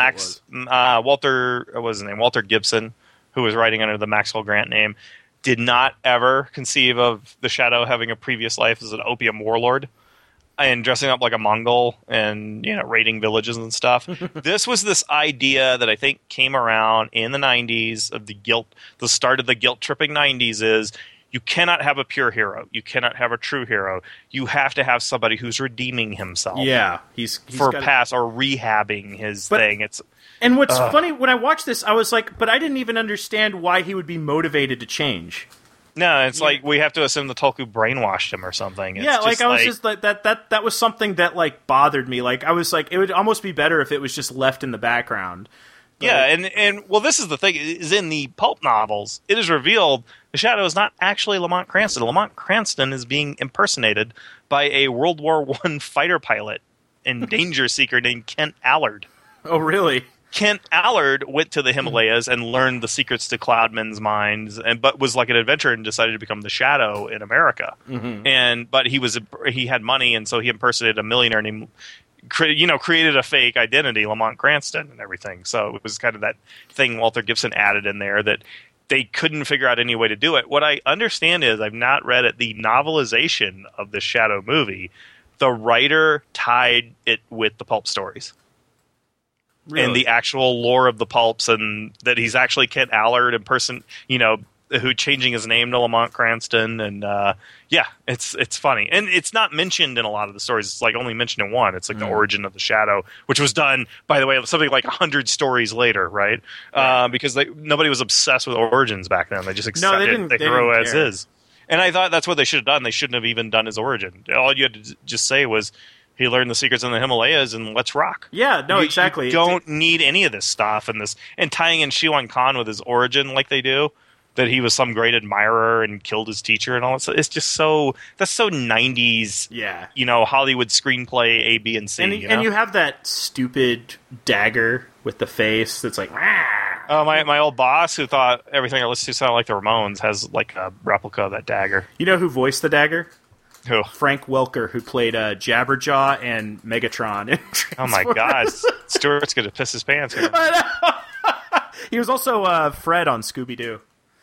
Walter... What was his name? Walter Gibson, who was writing under the Maxwell Grant name, did not ever conceive of the Shadow having a previous life as an opium warlord and dressing up like a Mongol and, raiding villages and stuff. This was this idea that I think came around in the 90s of the start of the guilt-tripping 90s is you cannot have a pure hero. You cannot have a true hero. You have to have somebody who's redeeming himself. Yeah. He's for past or rehabbing his thing. And what's funny, when I watched this, I was like, but I didn't even understand why he would be motivated to change. No, it's like we have to assume the Tulku brainwashed him or something. It's I was just like that was something that like bothered me. Like I was like, it would almost be better if it was just left in the background. Yeah, and this is the thing, is in the pulp novels, it is revealed the Shadow is not actually Lamont Cranston. Lamont Cranston is being impersonated by a World War I fighter pilot and danger seeker named Kent Allard. Oh, really? Kent Allard went to the Himalayas and learned the secrets to Cloudman's minds, but was like an adventurer and decided to become the Shadow in America. Mm-hmm. But he had money, and so he impersonated a millionaire named, created a fake identity, Lamont Cranston, and everything. So it was kind of that thing Walter Gibson added in there that they couldn't figure out any way to do it. What I understand is, I've not read it, the novelization of the Shadow movie, the writer tied it with the pulp stories. Really? And the actual lore of the pulps, and that he's actually Kent Allard in person, who changing his name to Lamont Cranston, and it's funny, and it's not mentioned in a lot of the stories. It's like only mentioned in one. It's like the origin of the Shadow, which was done, by the way, something like 100 stories later, right? Because nobody was obsessed with origins back then. They just accepted the hero as is. And I thought that's what they should have done. They shouldn't have even done his origin. All you had to just say was, he learned the secrets in the Himalayas, and let's rock. Yeah, no, exactly. You don't need any of this stuff and tying in Shiwan Khan with his origin like they do, that he was some great admirer and killed his teacher and all that stuff. It's just that's so 90s. Yeah, Hollywood screenplay A, B, and C. And you have that stupid dagger with the face that's like. Oh, my old boss who thought everything I listened to sounded like the Ramones has like a replica of that dagger. You know who voiced the dagger? Who? Frank Welker, who played Jabberjaw and Megatron in Transformers. Oh my God, Stuart's going to piss his pants here. He was also Fred on Scooby-Doo.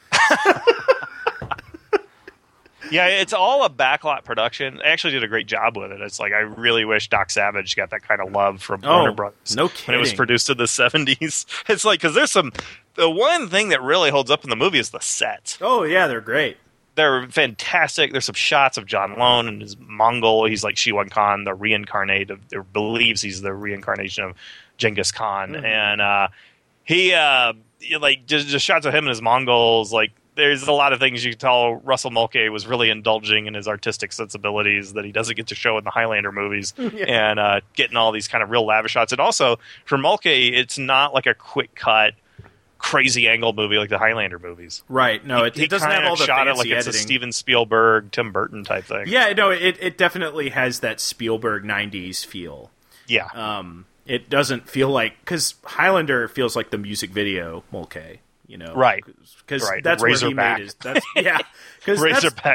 Yeah, it's all a backlot production. They actually did a great job with it. It's like, I really wish Doc Savage got that kind of love from Warner Brothers. No kidding. When it was produced in the 70s. It's like, because the one thing that really holds up in the movie is the sets. Oh, yeah, they're great. They're fantastic. There's some shots of John Lone and his Mongol. He's like Shiwan Khan, the reincarnate of, or believes he's the reincarnation of Genghis Khan. Mm-hmm. And he, like, just shots of him and his Mongols. Like, there's a lot of things you can tell Russell Mulcahy was really indulging in his artistic sensibilities that he doesn't get to show in the Highlander movies. Yeah. And getting all these kind of real lavish shots. And also, for Mulcahy, it's not like a quick cut, crazy angle movie like the Highlander movies. Right. No, it doesn't have all the shot fancy it like editing. It's a Steven Spielberg, Tim Burton type thing. Yeah, no, it definitely has that Spielberg 90s feel. Yeah. It doesn't feel like, because Highlander feels like the music video Mulcahy, Right. Because that's Razorback. Where he made his. That's, yeah. Razorback.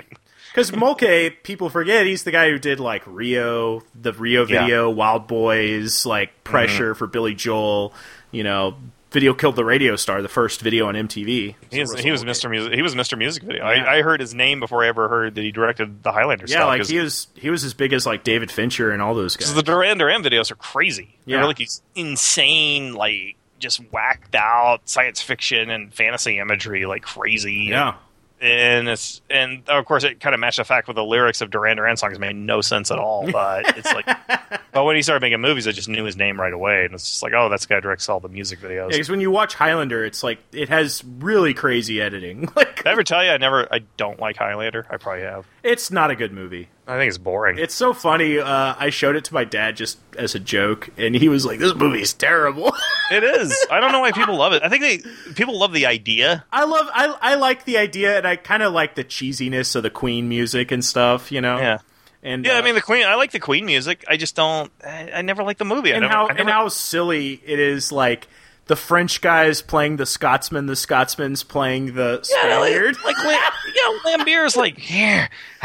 Because Mulcahy, people forget, he's the guy who did, like, Rio, the Rio video, Wild Boys, like, Pressure for Billy Joel, you know, Video Killed the Radio Star, the first video on MTV. He was Mr. Music. He was Mr. Music Video. Yeah. I heard his name before I ever heard that he directed the Highlander stuff. Yeah, like he was as big as like David Fincher and all those guys. The Duran Duran videos are crazy. Yeah. They're like these insane, like just whacked out science fiction and fantasy imagery, like crazy. Yeah. And of course it kind of matched the fact with the lyrics of Duran Duran songs made no sense at all. But it's like, but when he started making movies, I just knew his name right away, and it's just like, oh, that's the guy who directs all the music videos. Yeah, because when you watch Highlander, it's like it has really crazy editing. Like, did I ever tell you I don't like Highlander? I probably have. It's not a good movie. I think it's boring. It's so funny. I showed it to my dad just as a joke, and he was like, "This movie's terrible." It is. I don't know why people love it. I think people love the idea. I like the idea, and I kind of like the cheesiness of the Queen music and stuff. You know. Yeah. And yeah, I mean the Queen. I like the Queen music. I just don't. I never liked the movie. And how silly it is. Like the French guys playing the Scotsman, the Scotsman's playing the Spaniard. Like Lambier's like, here,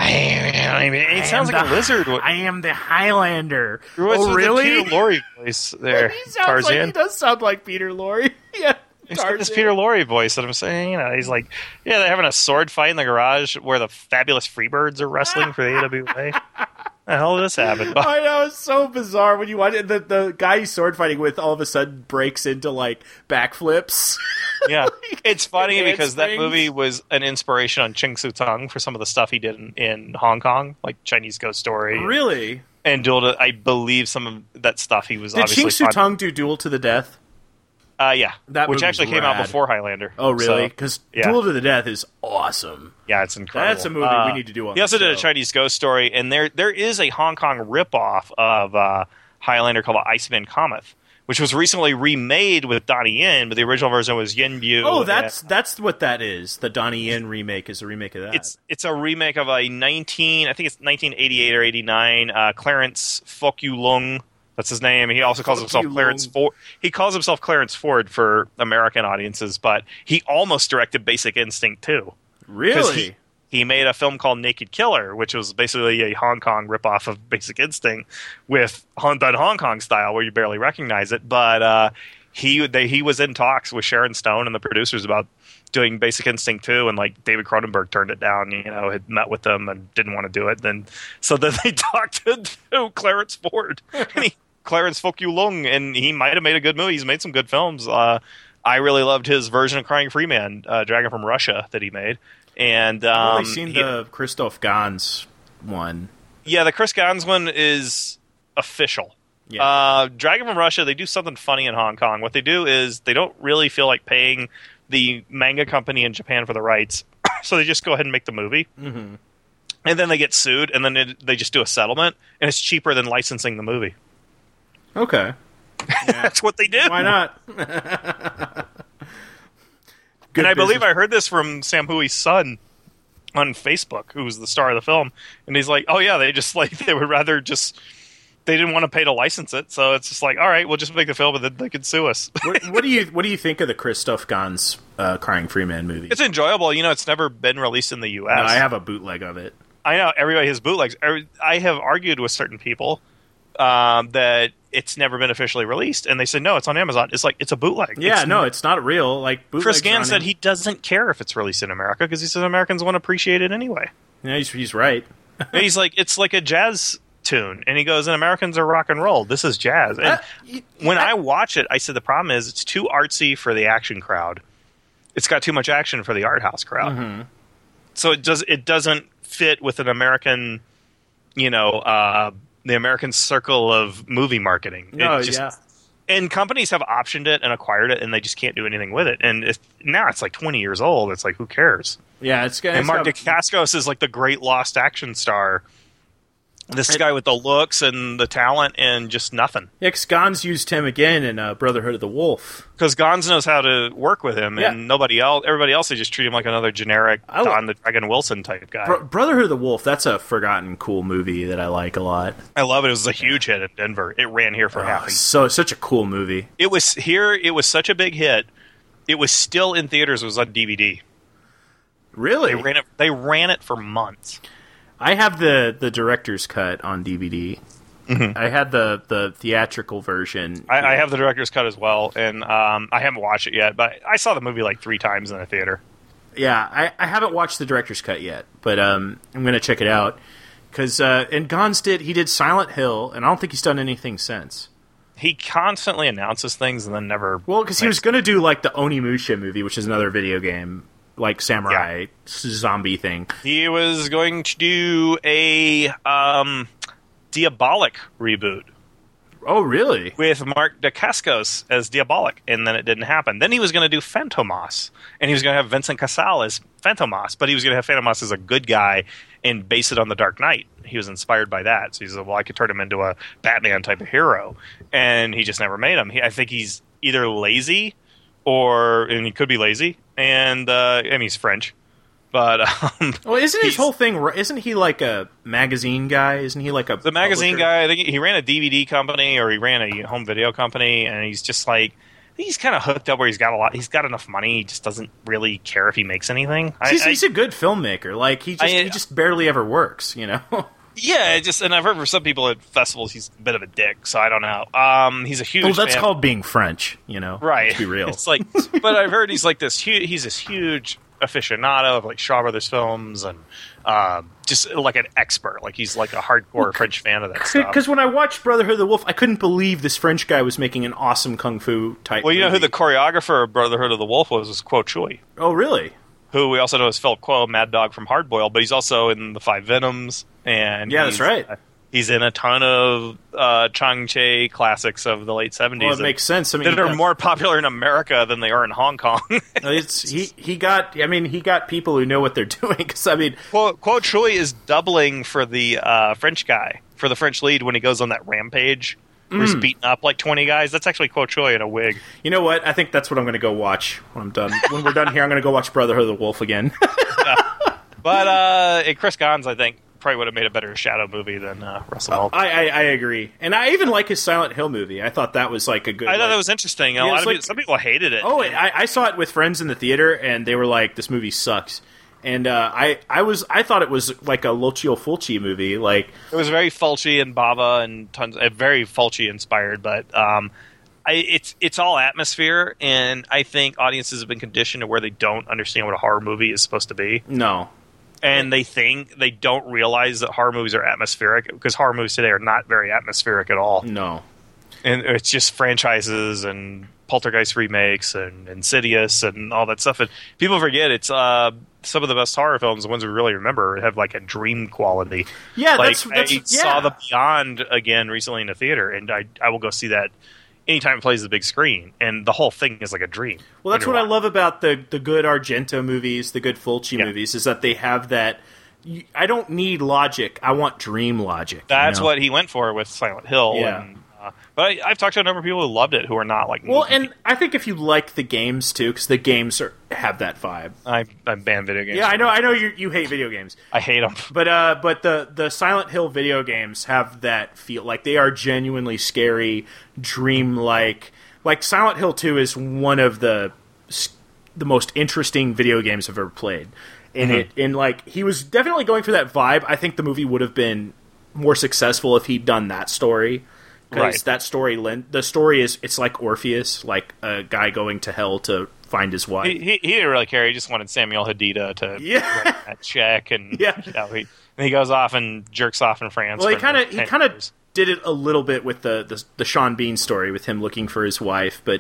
it sounds like a lizard. I am the Highlander. Oh, really? The Peter Lorre voice there. He does sound like Peter Lorre. Yeah. It's got this Peter Lorre voice that I'm saying, you know, he's like, yeah, they're having a sword fight in the garage where the Fabulous Freebirds are wrestling for the AWA. The hell did this happen? I know, it's so bizarre when you watch it. The guy he's sword fighting with all of a sudden breaks into, like, backflips. Yeah. It's funny because that movie was an inspiration on Ching Su Tung for some of the stuff he did in Hong Kong, like Chinese Ghost Story. Really? And Duel, I believe some of that stuff he was did obviously... Did Ching Su Tung do Duel to the Death? Yeah, which actually came out rad. Before Highlander. Oh, really? Because Duel to the Death is awesome. Yeah, it's incredible. That's a movie we need to do on He also the did show. a Chinese Ghost Story, and there is a Hong Kong ripoff of Highlander called Iceman Cometh, which was recently remade with Donnie Yen, but the original version was Yin Bu. Oh, that's what that is. The Donnie Yen remake is a remake of that. It's a remake of I think it's 1988 or 89, Clarence Fok Yu Lung. That's his name. He also calls himself Clarence Ford. He calls himself Clarence Ford for American audiences, but he almost directed Basic Instinct too. Really? He made a film called Naked Killer, which was basically a Hong Kong ripoff of Basic Instinct with done Hong Kong style, where you barely recognize it. But he was in talks with Sharon Stone and the producers about doing Basic Instinct 2, and like David Cronenberg turned it down. You know, had met with them and didn't want to do it. So then they talked to Clarence Ford. And Clarence Fok Yu Lung, and he might have made a good movie. He's made some good films. I really loved his version of Crying Free Man, Dragon from Russia, that he made. And I've only seen the Christoph Gans one. Yeah, the Chris Gans one is official. Yeah. Dragon from Russia, they do something funny in Hong Kong. What they do is they don't really feel like paying the manga company in Japan for the rights, so they just go ahead and make the movie. Mm-hmm. And then they get sued, and then they just do a settlement, and it's cheaper than licensing the movie. Okay. Yeah. That's what they did. Why not? And I believe I heard this from Sam Hui's son on Facebook, who was the star of the film, and he's like, "Oh yeah, they just like they would rather just they didn't want to pay to license it, so it's just like, all right, we'll just make the film, and then they could sue us." What do you think of the Christoph Gans Crying Free Man movie? It's enjoyable. You know, it's never been released in the U.S. No, I have a bootleg of it. I know everybody has bootlegs. I have argued with certain people that it's never been officially released, and they said no, it's on Amazon. It's like, it's a bootleg. Yeah, it's not real. Like Chris Gans said he doesn't care if it's released in America because he says Americans won't appreciate it anyway. Yeah, he's right. He's like, it's like a jazz tune, and he goes, and Americans are rock and roll. This is jazz. And when I watch it, I said the problem is it's too artsy for the action crowd. It's got too much action for the art house crowd. Mm-hmm. So it doesn't fit with an American, the American circle of movie marketing. Yeah. And companies have optioned it and acquired it, and they just can't do anything with it. And now it's like 20 years old. It's like, who cares? Yeah, and Mark Dacascos is like the great lost action star. This guy with the looks and the talent and just nothing. Yeah, because Gans used him again in Brotherhood of the Wolf. Because Gans knows how to work with him, and everybody else, they just treat him like another generic Don the Dragon Wilson type guy. Brotherhood of the Wolf, that's a forgotten cool movie that I like a lot. I love it. It was a huge hit in Denver. It ran here for half a year. Such a cool movie. It was such a big hit. It was still in theaters. It was on DVD. Really? They ran it for months. I have the director's cut on DVD. Mm-hmm. I had the theatrical version. I have the director's cut as well, and I haven't watched it yet, but I saw the movie like 3 times in the theater. Yeah, I haven't watched the director's cut yet, but I'm going to check it out. Because and Gons he did Silent Hill, and I don't think he's done anything since. He constantly announces things and then never... Well, because he was going to do like the Onimusha movie, which is another video game, like samurai zombie thing. He was going to do a Diabolik reboot. Oh, really? With Mark Dacascos as Diabolik, and then it didn't happen. Then he was going to do Phantomas, and he was going to have Vincent Cassel as Phantomas, but he was going to have Phantomas as a good guy and base it on the Dark Knight. He was inspired by that, so he said, well, I could turn him into a Batman type of hero, and he just never made him. I think he's either lazy, and he could be lazy, and he's French. But well, isn't his whole thing? Isn't he like a magazine guy? Isn't he like the magazine guy? I think he ran a DVD company or he ran a home video company, and he's just like he's kind of hooked up where he's got enough money. He just doesn't really care if he makes anything. He's a good filmmaker. Like he just barely ever works, you know. Yeah, and I've heard from some people at festivals he's a bit of a dick, so I don't know. He's a huge. Well, that's called being French, you know. Right. Let's be real. It's like, but I've heard he's like this. He's this huge aficionado of like Shaw Brothers films and just like an expert. Like he's like a hardcore French fan of that stuff. Because when I watched Brotherhood of the Wolf, I couldn't believe this French guy was making an awesome kung fu type. Well, you know movie. who the choreographer of Brotherhood of the Wolf was Kuo Choi. Oh, really? Who we also know as Philip Kuo, Mad Dog from Hard Boiled, but he's also in The Five Venoms, and that's right. He's in a ton of Chang Cheh classics of the late 70s. Well, it makes sense. I mean, that are more popular in America than they are in Hong Kong. he got people who know what they're doing. Because I mean, Kuo Choi is doubling for the French guy, for the French lead when he goes on that rampage. Where he's beating up like 20 guys. That's actually Kuo Choi in a wig. You know what? I think that's what I'm going to go watch when I'm done. When we're done here, I'm going to go watch Brotherhood of the Wolf again. Yeah. But Chris Gons, I think, probably would have made a better Shadow movie than Russell Mulcahy. I agree. And I even like his Silent Hill movie. I thought that was like a good... I thought that was interesting. Some people hated it. Oh, I saw it with friends in the theater, and they were like, this movie sucks. And I thought it was like a Lucio Fulci movie. Like it was very Fulci and Bava and tons, very Fulci inspired. But it's all atmosphere, and I think audiences have been conditioned to where they don't understand what a horror movie is supposed to be. No, and they don't realize that horror movies are atmospheric because horror movies today are not very atmospheric at all. No, and it's just franchises and Poltergeist remakes and Insidious and all that stuff. And people forget it's some of the best horror films, the ones we really remember, have like a dream quality. Yeah, like, I saw The Beyond again recently in the theater, and I will go see that anytime it plays the big screen, and the whole thing is like a dream. Well, that's what I love about the good Argento movies, the good Fulci movies, is that they have that. I don't need logic; I want dream logic. That's what he went for with Silent Hill. Yeah. But I've talked to a number of people who loved it, who are not like. Well, and I think if you like the games too, because the games have that vibe. I ban video games. Yeah, I know you hate video games. I hate them. But the Silent Hill video games have that feel, like they are genuinely scary, dream-like. Like Silent Hill 2 is one of the most interesting video games I've ever played. And like he was definitely going for that vibe. I think the movie would have been more successful if he'd done that story. Because that story, the story is, it's like Orpheus, like a guy going to hell to find his wife. He didn't really care. He just wanted Samuel Hadida to write that check, and he goes off and jerks off in France. Well, he kind of did it a little bit with the Sean Bean story with him looking for his wife, but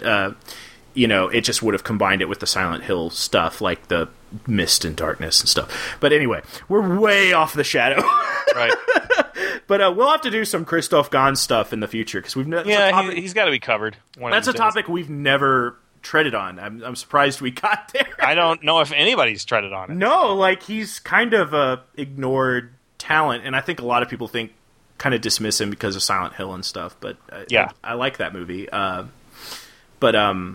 it just would have combined it with the Silent Hill stuff, like the mist and darkness and stuff. But anyway, we're way off the Shadow. Right. But we'll have to do some Christoph Gans stuff in the future because he's got to be covered. That's a topic we've never treaded on. I'm surprised we got there. I don't know if anybody's treaded on it. No, like he's kind of a ignored talent, and I think a lot of people kind of dismiss him because of Silent Hill and stuff. But I like that movie. But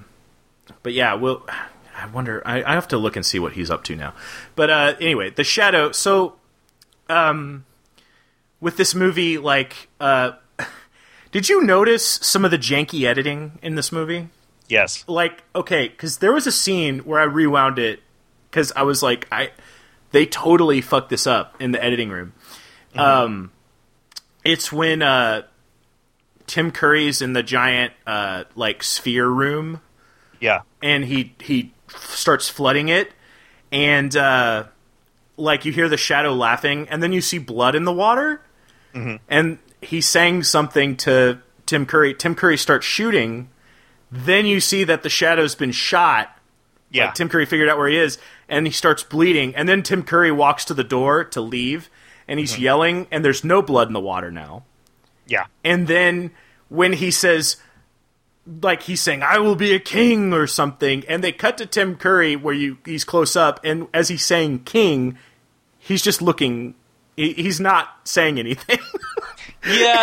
yeah, I wonder. I have to look and see what he's up to now. But anyway, The Shadow. So, with this movie, like, did you notice some of the janky editing in this movie? Yes. Like, okay, because there was a scene where I rewound it because I was like, they totally fucked this up in the editing room. It's when Tim Curry's in the giant like sphere room. Yeah. And he starts flooding it, and like you hear the shadow laughing, and then you see blood in the water, and he's saying something to Tim Curry. Tim Curry starts shooting. Then you see that the shadow's been shot. Yeah. Like Tim Curry figured out where he is, and he starts bleeding. And then Tim Curry walks to the door to leave, and he's yelling, and there's no blood in the water now. Yeah. And then when he says, like he's saying, "I will be a king" or something, and they cut to Tim Curry where he's close up, and as he's saying "king," he's just looking. He's not saying anything. Yeah,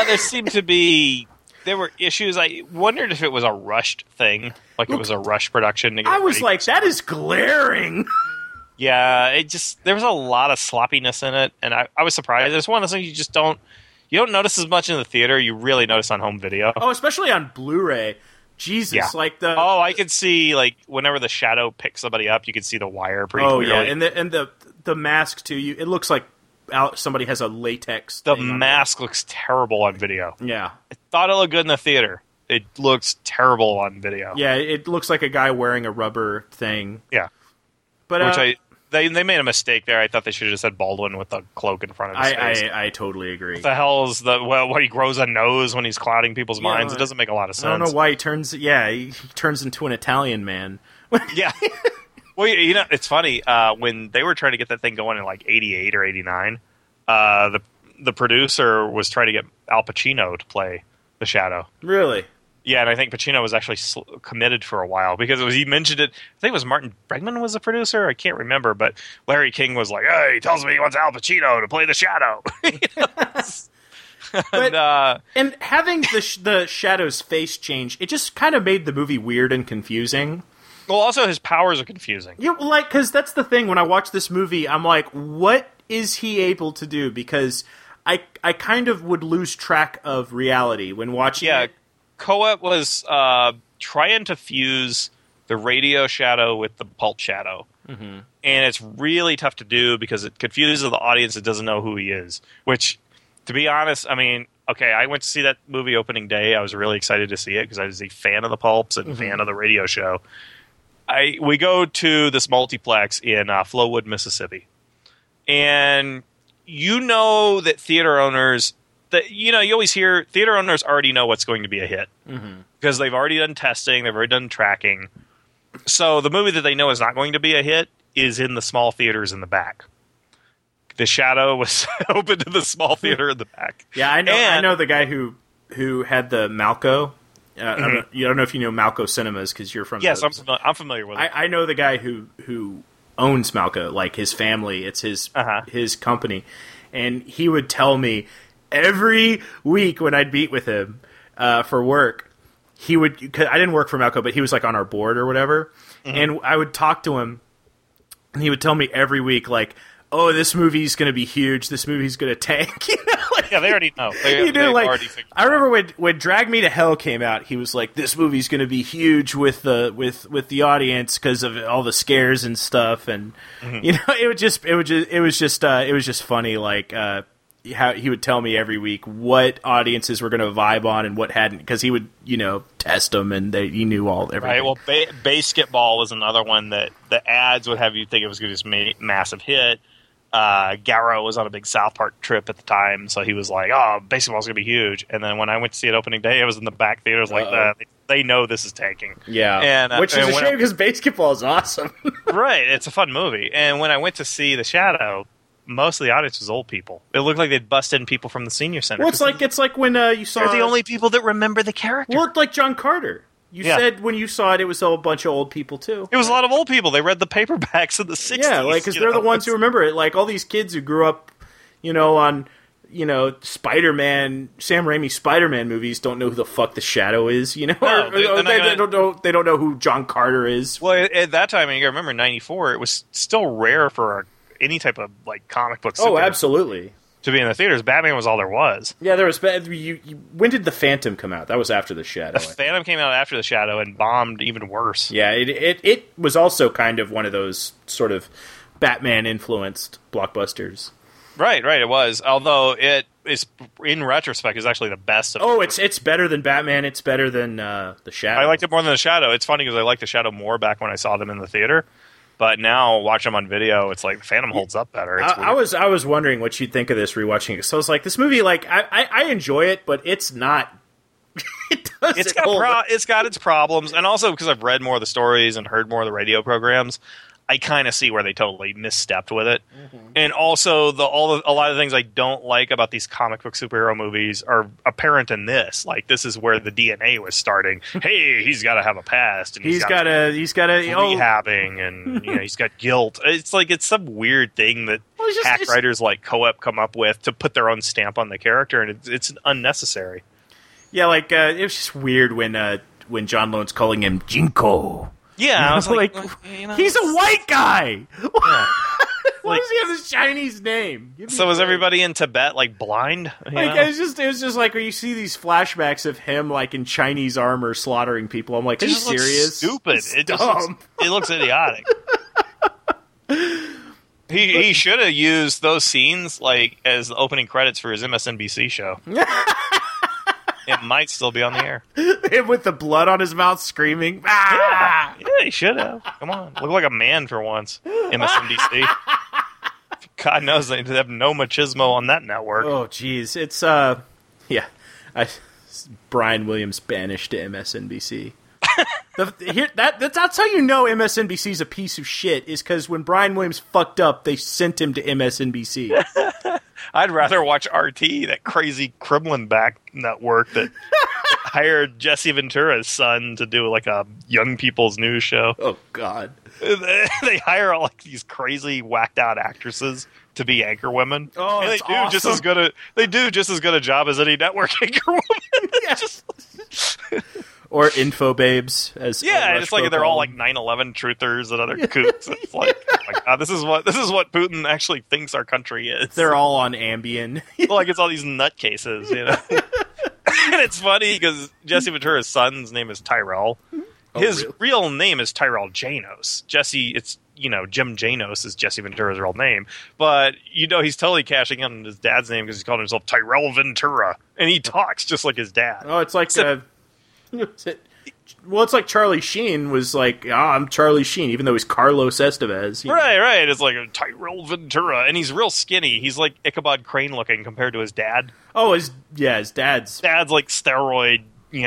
there were issues. I wondered if it was a rushed thing, like it was a rush production. To get I was ready. like, that is glaring. Yeah, there was a lot of sloppiness in it, and I was surprised. It's one of those things you don't notice as much in the theater. You really notice on home video. Oh, especially on Blu-ray. Jesus, yeah. like the I could see like whenever the shadow picks somebody up, you could see the wire pretty clearly. Yeah, and the mask too. It looks like somebody has a latex. The mask looks terrible on video. Yeah, I thought it looked good in the theater. It looks terrible on video. Yeah, it looks like a guy wearing a rubber thing. Yeah, but they made a mistake there. I thought they should have just said Baldwin with the cloak in front of his face. I totally agree. What the hell is what he grows a nose when he's clouding people's minds? It doesn't make a lot of sense. I don't know why he turns into an Italian man. Yeah. Well, it's funny. When they were trying to get that thing going in like 88 or 89, the producer was trying to get Al Pacino to play the Shadow. Really? Yeah, and I think Pacino was actually committed for a while because he mentioned it. I think it was Martin Bregman was the producer. I can't remember, but Larry King was like, "Hey, he tells me he wants Al Pacino to play the Shadow." And having the Shadow's face change, it just kind of made the movie weird and confusing. Well, also his powers are confusing. Yeah, like because that's the thing. When I watch this movie, I'm like, what is he able to do? Because I kind of would lose track of reality when watching. Yeah, Koa was trying to fuse the radio shadow with the pulp shadow, and it's really tough to do because it confuses the audience that doesn't know who he is. Which, to be honest, I mean, okay, I went to see that movie opening day. I was really excited to see it because I was a fan of the pulps and a fan of the radio show. We go to this multiplex in Flowood, Mississippi, and that theater owners, you always hear theater owners already know what's going to be a hit because they've already done testing, they've already done tracking. So the movie that they know is not going to be a hit is in the small theaters in the back. The Shadow was open to the small theater in the back. Yeah, I know the guy who had the Malco. I don't know if you know Malco Cinemas because you're from. Yes, I'm familiar with it. I know the guy who owns Malco, like his family. It's his company, and he would tell me every week when I'd meet with him for work, he would. Cause I didn't work for Malco, but he was like on our board or whatever, and I would talk to him, and he would tell me every week like, "Oh, this movie's going to be huge. This movie's going to tank." Yeah, they already know. They already figured. I remember when Drag Me to Hell came out, he was like, "This movie's going to be huge with the audience because of all the scares and stuff." And it was just funny, like how he would tell me every week what audiences were going to vibe on and what hadn't, because he would test them and he knew everything. Right. Well, Basketball was another one that the ads would have you think it was going to be a massive hit. Garrow was on a big South Park trip at the time, so he was like, "Oh, Basketball's gonna be huge." And then when I went to see it opening day, it was in the back theaters like that. They know this is tanking. Yeah, and which is a shame because Basketball is awesome. Right, it's a fun movie. And when I went to see The Shadow, most of the audience was old people. It looked like they'd bust in people from the senior center. Well, it's like when you saw. They're the only people that remember the character. Well, like John Carter. You said when you saw it, it was a bunch of old people, too. It was a lot of old people. They read the paperbacks in the 60s. Yeah, like, because they're the ones who remember it. Like, all these kids who grew up, on, Spider-Man, Sam Raimi Spider-Man movies don't know who the fuck the Shadow is, No, they don't know who John Carter is. Well, at that time, you remember, in 94, it was still rare for any type of, like, comic book superhero. Oh, absolutely. To be in the theaters. Batman was all there was. Yeah, there was. When did The Phantom come out? That was after The Shadow. The Phantom came out after The Shadow and bombed even worse. Yeah, it was also kind of one of those sort of Batman-influenced blockbusters. Right, it was. Although it is, in retrospect, is actually the best of them. It's better than Batman. It's better than The Shadow. I liked it more than The Shadow. It's funny because I liked The Shadow more back when I saw them in the theater. But now, watching them on video, it's like Phantom holds up better. I was wondering what you'd think of this rewatching it. So I was like, this movie, like, I enjoy it, but it's not. It's got its problems, and also because I've read more of the stories and heard more of the radio programs, I kind of see where they totally misstepped with it. Mm-hmm. And also, a lot of the things I don't like about these comic book superhero movies are apparent in this. Like, this is where the DNA was starting. Hey, he's got to have a past, and he's got to rehabbing, and he's got guilt. It's like it's some weird thing that hack writers like Coep come up with to put their own stamp on the character, and it's unnecessary. Yeah, like it was just weird when John Lone's calling him Jinko. Yeah, I was like he's a white guy. Yeah. Why does he have this Chinese name? So was everybody in Tibet like blind? It was just like when you see these flashbacks of him like in Chinese armor slaughtering people. I'm like, are you serious? Stupid. It looks idiotic. He should have used those scenes like as the opening credits for his MSNBC show. It might still be on the air. Him with the blood on his mouth screaming. Ah! Yeah, he should have. Come on. Look like a man for once. MSNBC. God knows they have no machismo on that network. Oh, jeez. It's, Brian Williams banished to MSNBC. That's how you know MSNBC's a piece of shit, is because when Brian Williams fucked up, they sent him to MSNBC. I'd rather watch RT, that crazy Kremlin-back network that hired Jesse Ventura's son to do like a young people's news show. Oh God! They hire all like these crazy whacked out actresses to be anchor women. Oh, and they do awesome. just as good a job as any network anchor woman. Yes. Or info babes, as it's like they're all like 9/11 truthers and other kooks. It's like, oh my God, this is what Putin actually thinks our country is. They're all on Ambien. Like it's all these nutcases, And it's funny because Jesse Ventura's son's name is Tyrell. His real name is Tyrell Janos. Jim Janos is Jesse Ventura's real name. But, he's totally cashing in on his dad's name because he's calling himself Tyrell Ventura. And he talks just like his dad. Oh, it's like... Well, it's like Charlie Sheen was like, I'm Charlie Sheen, even though he's Carlos Estevez. Right. It's like Tyrell Ventura, and he's real skinny. He's like Ichabod Crane looking compared to his dad. Oh, his dad's like steroid,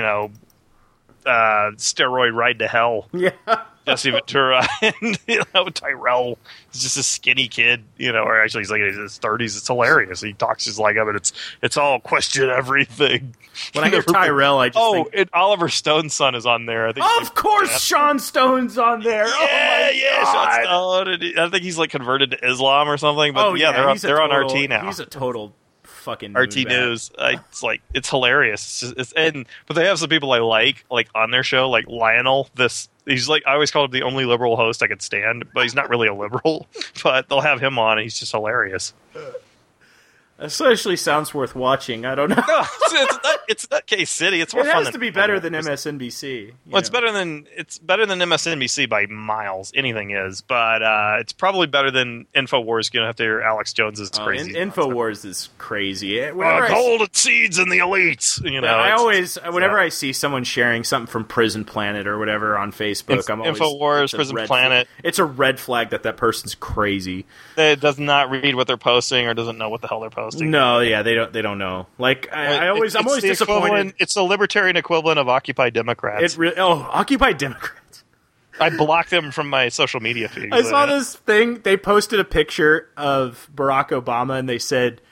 steroid ride to hell. Yeah. Jesse Ventura and Tyrell is just a skinny kid, or actually he's like in his 30s. It's hilarious. He talks just like him, and it's all question everything. When I hear Tyrell, I just think... and Oliver Stone's son is on there. I think of course, Sean Stone's on there. Sean Stone. And I think he's like converted to Islam or something. But they're on RT now. He's a total fucking RT News. It's hilarious. But they have some people I like on their show, like Lionel. He's like, I always call him the only liberal host I could stand, but he's not really a liberal. But they'll have him on, and he's just hilarious. This actually sounds worth watching. I don't know. No, it's Nutcase City. It's more fun. It has to be better than MSNBC. Well, it's better than MSNBC by miles. Anything is, but it's probably better than InfoWars. You don't have to hear Alex Jones's crazy. InfoWars is crazy. Gold and seeds and the elites. I always, whenever I see someone sharing something from Prison Planet or whatever on Facebook, I'm always InfoWars, Prison Planet. It's a red flag that person's crazy. That does not read what they're posting or doesn't know what the hell they're posting. No, yeah, they don't know. Like I'm always disappointed. It's the libertarian equivalent of Occupy Democrats. Occupy Democrats. I blocked them from my social media feed. I saw this thing. They posted a picture of Barack Obama, and they said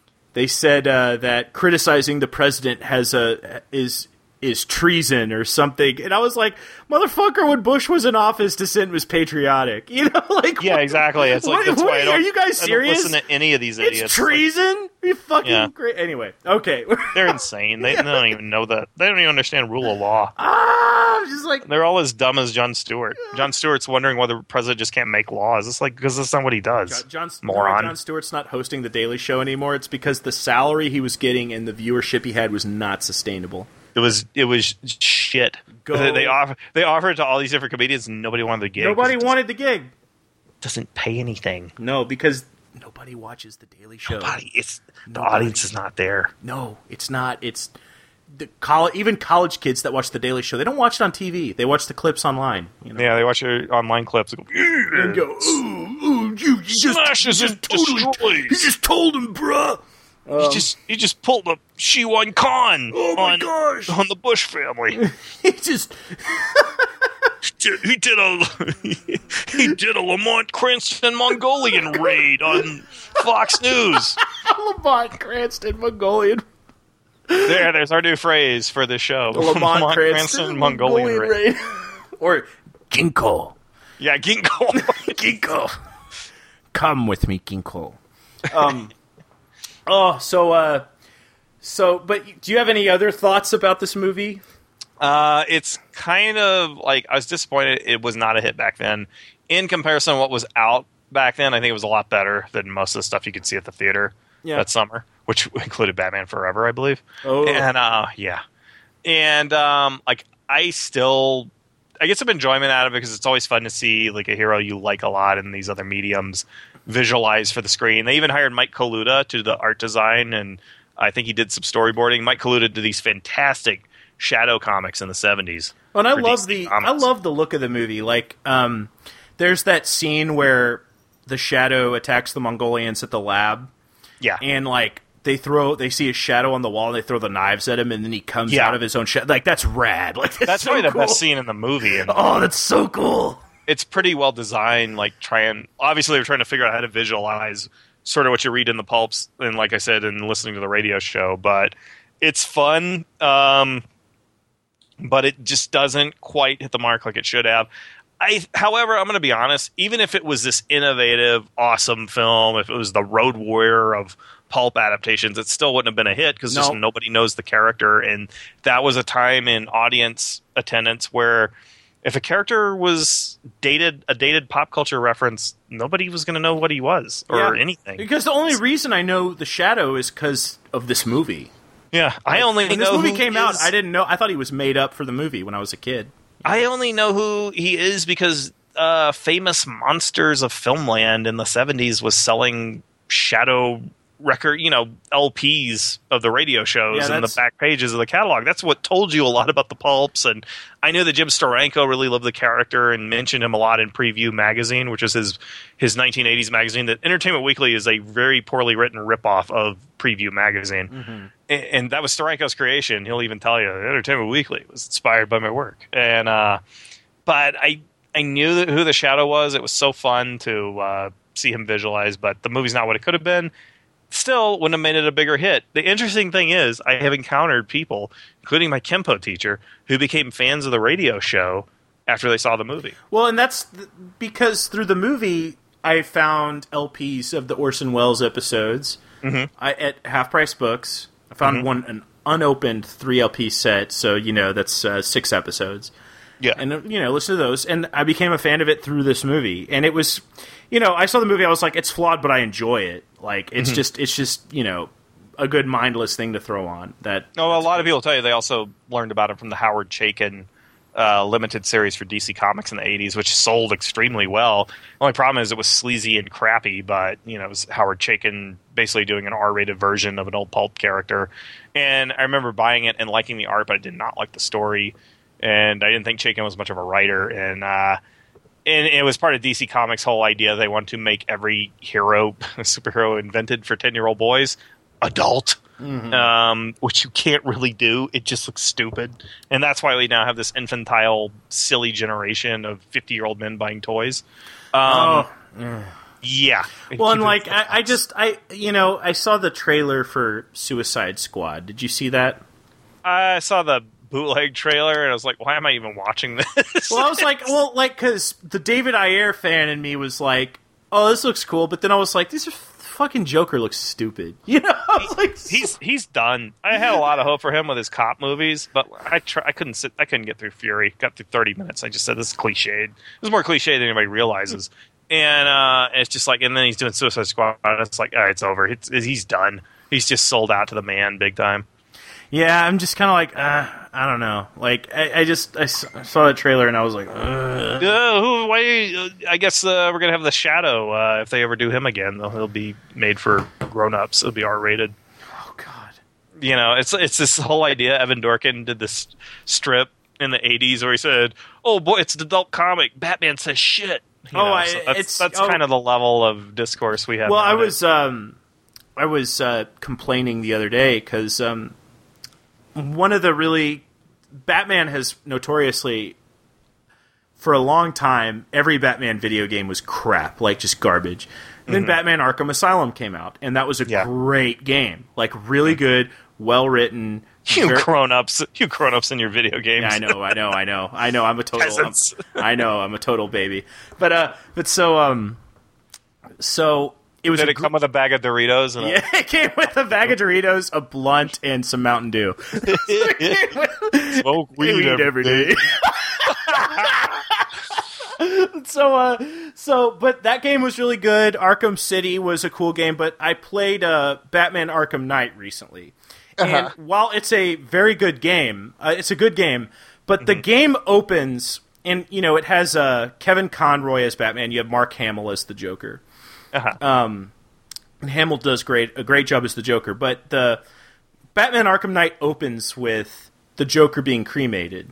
that criticizing the president is treason or something. And I was like, motherfucker, when Bush was in office, dissent was patriotic. Yeah, exactly. It's like, that's why are you guys serious? I don't listen to any of these idiots. It's treason? Are you fucking great? Anyway, okay. They're insane. They don't even know that. They don't even understand rule of law. Just like... They're all as dumb as Jon Stewart. Jon Stewart's wondering why the president just can't make laws. It's like, because that's not what he does. Moron. Jon Stewart's not hosting The Daily Show anymore. It's because the salary he was getting and the viewership he had was not sustainable. It was shit. They offered it to all these different comedians, and nobody wanted the gig. Nobody wanted the gig. doesn't pay anything. No, because nobody watches The Daily Show. The audience is not there. No, it's not. It's even college kids that watch The Daily Show. They don't watch it on TV. They watch the clips online. You know? Yeah, they watch your online clips. And go, ooh, you just told him, bruh. He just pulled a Shiwan Khan my gosh. on the Bush family. He just he did a Lamont Cranston Mongolian raid on Fox News. Lamont Cranston Mongolian. There's our new phrase for this show. Lamont Cranston Mongolian raid. Or Ginkgo. Yeah, Ginkgo. Ginkgo. Come with me, Ginkgo. But do you have any other thoughts about this movie? It's kind of like, I was disappointed it was not a hit back then. In comparison to what was out back then, I think it was a lot better than most of the stuff you could see at the theater that summer, which included Batman Forever, I believe. Oh. And, I get some enjoyment out of it because it's always fun to see like a hero you like a lot in these other mediums visualized for the screen. They even hired Mike Kaluta to do the art design, and I think he did some storyboarding. Mike Kaluta did these fantastic Shadow comics in the 70s. And I love the look of the movie. Like, there's that scene where the Shadow attacks the Mongolians at the lab. Yeah. And like they see a shadow on the wall and they throw the knives at him and then he comes out of his own shadow. Like, that's rad. Like, that's probably the best scene in the movie. And that's so cool. It's pretty well designed. Like, obviously they're trying to figure out how to visualize sort of what you read in the pulps and, like I said, in listening to the radio show, but it's fun. But it just doesn't quite hit the mark like it should have. However, I'm going to be honest, even if it was this innovative, awesome film, if it was the Road Warrior of pulp adaptations, it still wouldn't have been a hit because just nobody knows the character. And that was a time in audience attendance where if a character was a dated pop culture reference, nobody was going to know what he was or anything. Because the only reason I know the Shadow is because of this movie. Yeah, when this movie came out, I didn't know. I thought he was made up for the movie when I was a kid. I only know who he is because Famous Monsters of Filmland in the 70s was selling Shadow record, LPs of the radio shows in the back pages of the catalog. That's what told you a lot about the pulps. And I knew that Jim Steranko really loved the character and mentioned him a lot in Preview magazine, which is his 1980s magazine. That Entertainment Weekly is a very poorly written ripoff of Preview magazine. Mm-hmm. And that was Steranko's creation. He'll even tell you Entertainment Weekly was inspired by my work. And but I knew who the Shadow was. It was so fun to see him visualize, but the movie's not what it could have been. Still wouldn't have made it a bigger hit. The interesting thing is I have encountered people, including my Kempo teacher, who became fans of the radio show after they saw the movie. Well, and that's because through the movie, I found LPs of the Orson Welles episodes at Half Price Books. I found an unopened 3 LP set, so, that's 6 episodes. Yeah. And, listen to those. And I became a fan of it through this movie. And it was, I saw the movie, I was like, it's flawed, but I enjoy it. Like, it's just, a good mindless thing to throw on. A lot of people tell you they also learned about it from the Howard Chaykin limited series for DC Comics in the 80s, which sold extremely well. The only problem is it was sleazy and crappy, but, it was Howard Chaykin basically doing an R-rated version of an old pulp character. And I remember buying it and liking the art, but I did not like the story. And I didn't think Chaykin was much of a writer. And it was part of DC Comics' whole idea. They wanted to make every superhero invented for 10-year-old boys, adult. Which you can't really do. It just looks stupid. And that's why we now have this infantile, silly generation of 50-year-old men buying toys. Yeah. Well, and like, I saw the trailer for Suicide Squad. Did you see that? I saw the bootleg trailer, and I was like, why am I even watching this? Well, I was like, because the David Ayer fan in me was like, oh, this looks cool. But then I was like, these are fucking Joker looks stupid. He's done. I had a lot of hope for him with his cop movies, but I couldn't get through Fury. Got through 30 minutes. I just said, this is cliched. This is more cliched than anybody realizes. And it's just like, and then he's doing Suicide Squad, and it's like, all right, it's over. He's done. He's just sold out to the man big time. Yeah, I'm just kind of like, I don't know. Like, I saw the trailer and I was like, ugh. I guess we're gonna have the Shadow. If they ever do him again, he'll be made for grown-ups. It'll be R-rated. Oh God. You know, it's this whole idea. Evan Dorkin did this strip in the '80s where he said, "Oh boy, it's an adult comic. Batman says shit." That's kind of the level of discourse we have. Well, I was complaining the other day because one of the Batman has notoriously, for a long time, every Batman video game was crap, like just garbage. And then Batman Arkham Asylum came out, and that was a great game, like really good, well written. You grown-ups in your video games. Yeah, I know. I'm a total. I'm a total baby. But so it was. Did it come with a bag of Doritos? Yeah, it came with a bag of Doritos, a blunt, and some Mountain Dew. Smoke weed every day. But that game was really good. Arkham City was a cool game, but I played Batman Arkham Knight recently. And while it's a very good game, it's a good game, but the game opens, and, it has Kevin Conroy as Batman, you have Mark Hamill as the Joker. And Hamill does a great job as the Joker, but the Batman Arkham Knight opens with the Joker being cremated.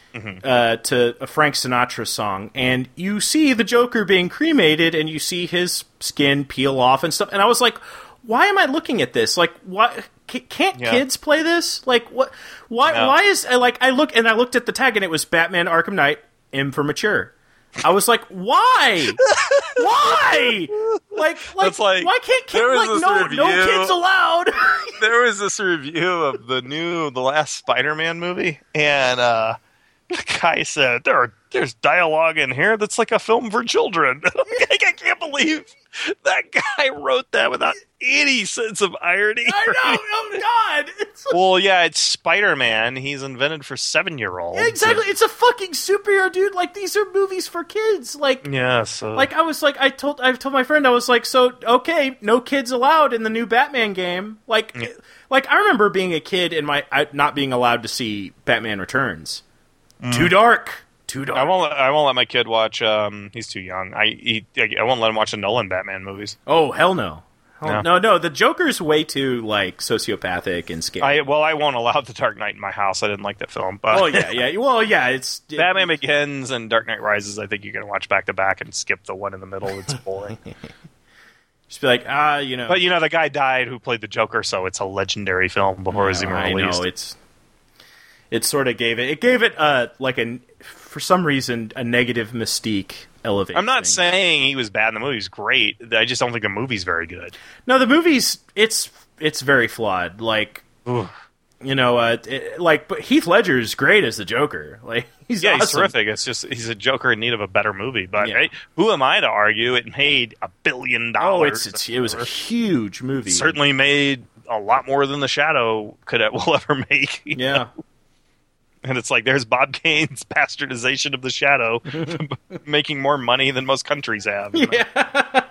To a Frank Sinatra song, and you see the Joker being cremated, and you see his skin peel off and stuff. And I was like, "Why am I looking at this? Like, why can't kids play this? Like, what? Why? No. Why is I looked at the tag, and it was Batman Arkham Knight, M for mature." I was like, "Why? Why? Like, why can't kids? Like, no kids allowed." There was this review of the last Spider-Man movie, and the guy said, there's dialogue in here that's like a film for children. I can't believe that guy wrote that without any sense of irony. I know, oh God. Well, yeah, it's Spider-Man. He's invented for 7-year-olds. Yeah, exactly. It's a fucking superhero, dude. Like, these are movies for kids. Like, yeah, so. Like, I was like, I told my friend, I was like, so, okay, no kids allowed in the new Batman game. Like, I remember being a kid and not being allowed to see Batman Returns. Too dark. I won't let my kid watch. He's too young. I won't let him watch the Nolan Batman movies. Oh, hell no. No. The Joker's way too sociopathic and scary. I won't allow The Dark Knight in my house. I didn't like that film. But yeah. Well, yeah. It's Batman Begins and Dark Knight Rises. I think you can watch back to back and skip the one in the middle. It's boring. Just be like, But the guy died who played the Joker, so it's a legendary film before it was even released. I know it sort of gave it for some reason a negative mystique elevation. I'm not saying he was bad in the movie. He's great. I just don't think the movie's very good. No, the movie's it's very flawed. Like, but Heath Ledger's great as the Joker. Like, he's awesome. He's terrific. It's just he's a Joker in need of a better movie. But who am I to argue? It made $1 billion. Oh, it was a huge movie. It certainly made a lot more than The Shadow will ever make. Yeah. And it's like, there's Bob Kane's bastardization of The Shadow making more money than most countries have. Yeah.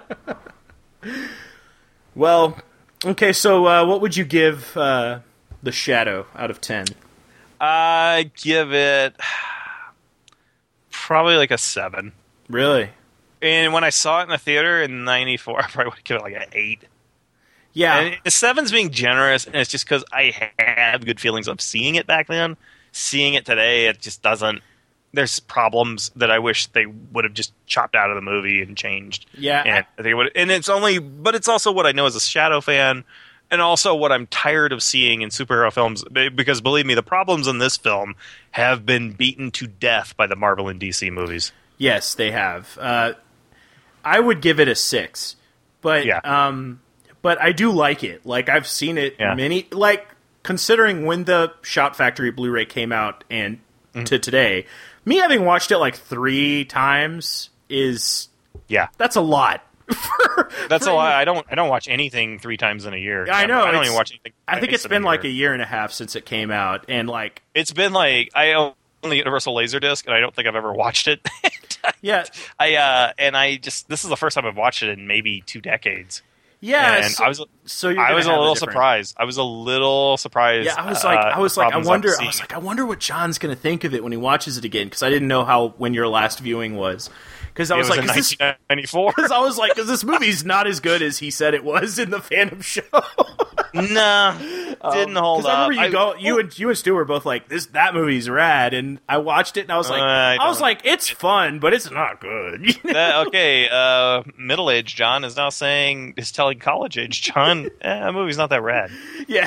Well, okay, so what would you give The Shadow out of 10? I give it probably like a 7. Really? And when I saw it in the theater in 94, I probably would give it like an 8. Yeah. And 7's being generous, and it's just because I had good feelings of seeing it back then. Seeing it today, it just doesn't. There's problems that I wish they would have just chopped out of the movie and changed. Yeah, and I think it would. And it's also what I know as a Shadow fan, and also what I'm tired of seeing in superhero films. Because believe me, the problems in this film have been beaten to death by the Marvel and DC movies. Yes, they have. I would give it a 6, but but I do like it. Like, I've seen it many. Like, considering when the Shout Factory Blu-ray came out and to today, me having watched it like 3 times is that's a lot. That's a lot. I don't watch anything 3 times in a year. I know. I don't even watch anything. I think it's been like a year and a half since it came out, and like it's been like I own the Universal Laserdisc, and I don't think I've ever watched it. Yeah. This is the first time I've watched it in maybe 2 decades. Yeah, and I was a little surprised. I was a little surprised. Yeah, I wonder what John's going to think of it when he watches it again, because I didn't know when your last viewing was. Because I was like, in 1994. Because I was like, because this movie's not as good as he said it was in the Phantom Show. Nah, didn't hold up. I remember you and Stu were both like, that movie's rad, and I watched it and I was like, it's fun, but it's not good. Middle-aged John is now telling college-age John, that movie's not that rad. Yeah.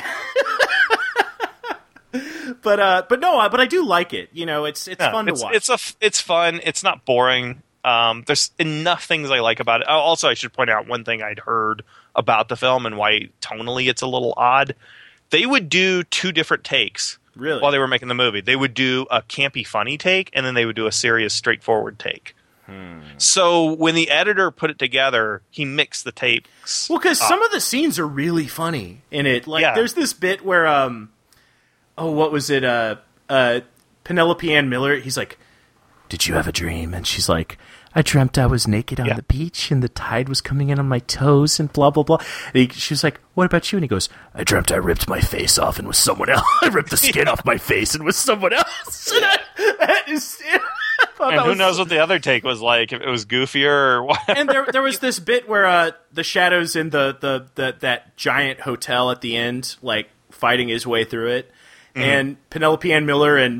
But I do like it. It's fun to watch. It's fun. It's not boring. There's enough things I like about it. Also, I should point out one thing I'd heard about the film and why tonally it's a little odd. They would do 2 different takes while they were making the movie. They would do a campy, funny take, and then they would do a serious, straightforward take. So when the editor put it together, he mixed the tapes. Well, because some of the scenes are really funny in it. There's this bit where, what was it? Penelope Ann Miller, he's like, "Did you have a dream?" And she's like, "I dreamt I was naked on the beach and the tide was coming in on my toes and blah, blah, blah." And she was like, "What about you?" And he goes, "I dreamt I ripped my face off and was someone else. I ripped the skin off my face and was someone else." And who knows what the other take was like, if it was goofier or what. And there was this bit where the Shadow's in that giant hotel at the end, like fighting his way through it. Mm-hmm. And Penelope Ann Miller and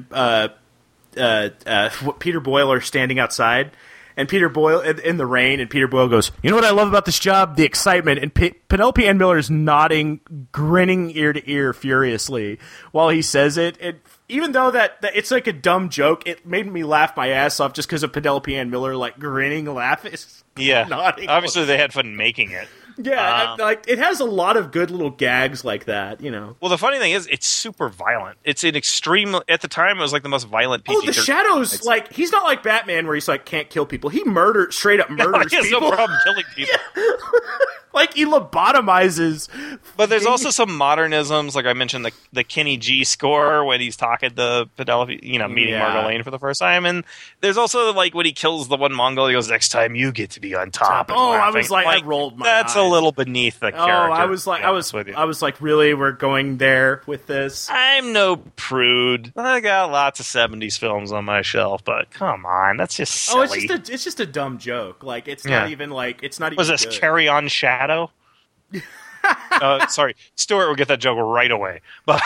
Peter Boyle are standing outside. And Peter Boyle in the rain, and Peter Boyle goes, "You know what I love about this job? The excitement." And Penelope Ann Miller is nodding, grinning ear to ear furiously while he says it. And even though that it's like a dumb joke, it made me laugh my ass off just because of Penelope Ann Miller like grinning, laughing, nodding. Obviously, they had fun making it. Yeah, it has a lot of good little gags like that, Well, the funny thing is, it's super violent. It's an extreme. At the time, it was like the most violent. PG-13. Oh, the Shadow's like he's not like Batman where he's like can't kill people. He straight up murders he has people. No problem killing people. Yeah. Like he lobotomizes. But there's also some modernisms, like I mentioned the Kenny G score when he's talking to Penelope, meeting Margot Lane for the first time, and there's also like when he kills the one Mongol, he goes, "Next time you get to be on top." Oh, I was like, I rolled my That's eyes. a little beneath the character. Oh, I was like, really, we're going there with this? I'm no prude. I got lots of '70s films on my shelf, but come on, that's just silly. Oh, it's just a dumb joke. Like it's not even like it's not even. Was this good. Carry On Shadow? Sorry, Stuart will get that joke right away. But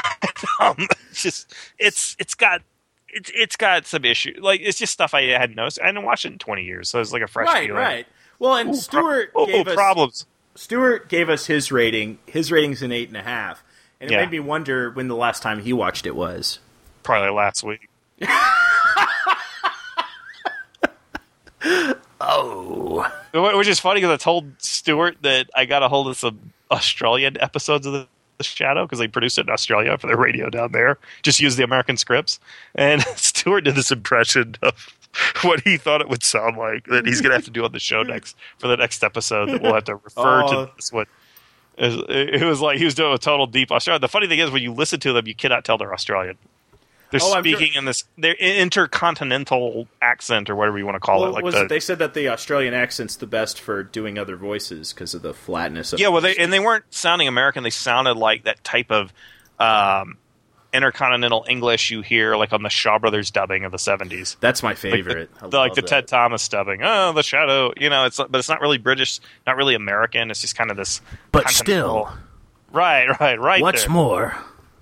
it's got some issue. Like it's just stuff I hadn't noticed. I hadn't watched it in 20 years, so it's like a fresh feeling. Right. Well, and Stuart gave us his rating. His rating's an 8.5, and it made me wonder when the last time he watched it was. Probably last week. Oh. Which is funny because I told Stuart that I got a hold of some Australian episodes of The Shadow because they produced it in Australia for their radio down there. Just used the American scripts. And Stuart did this impression of what he thought it would sound like that he's going to have to do on the show for the next episode that we'll have to refer to this one. It was like he was doing a total deep Australian. The funny thing is when you listen to them, you cannot tell they're Australian. They're speaking in their intercontinental accent or whatever you want to call it. They said that the Australian accent's the best for doing other voices because of the flatness of it. Yeah, well, they weren't sounding American. They sounded like that type of intercontinental English you hear like on the Shaw Brothers dubbing of the 70s. That's my favorite. Like the Ted Thomas dubbing. Oh, The Shadow. But it's not really British, not really American. It's just kind of this. But still. Right. What's more?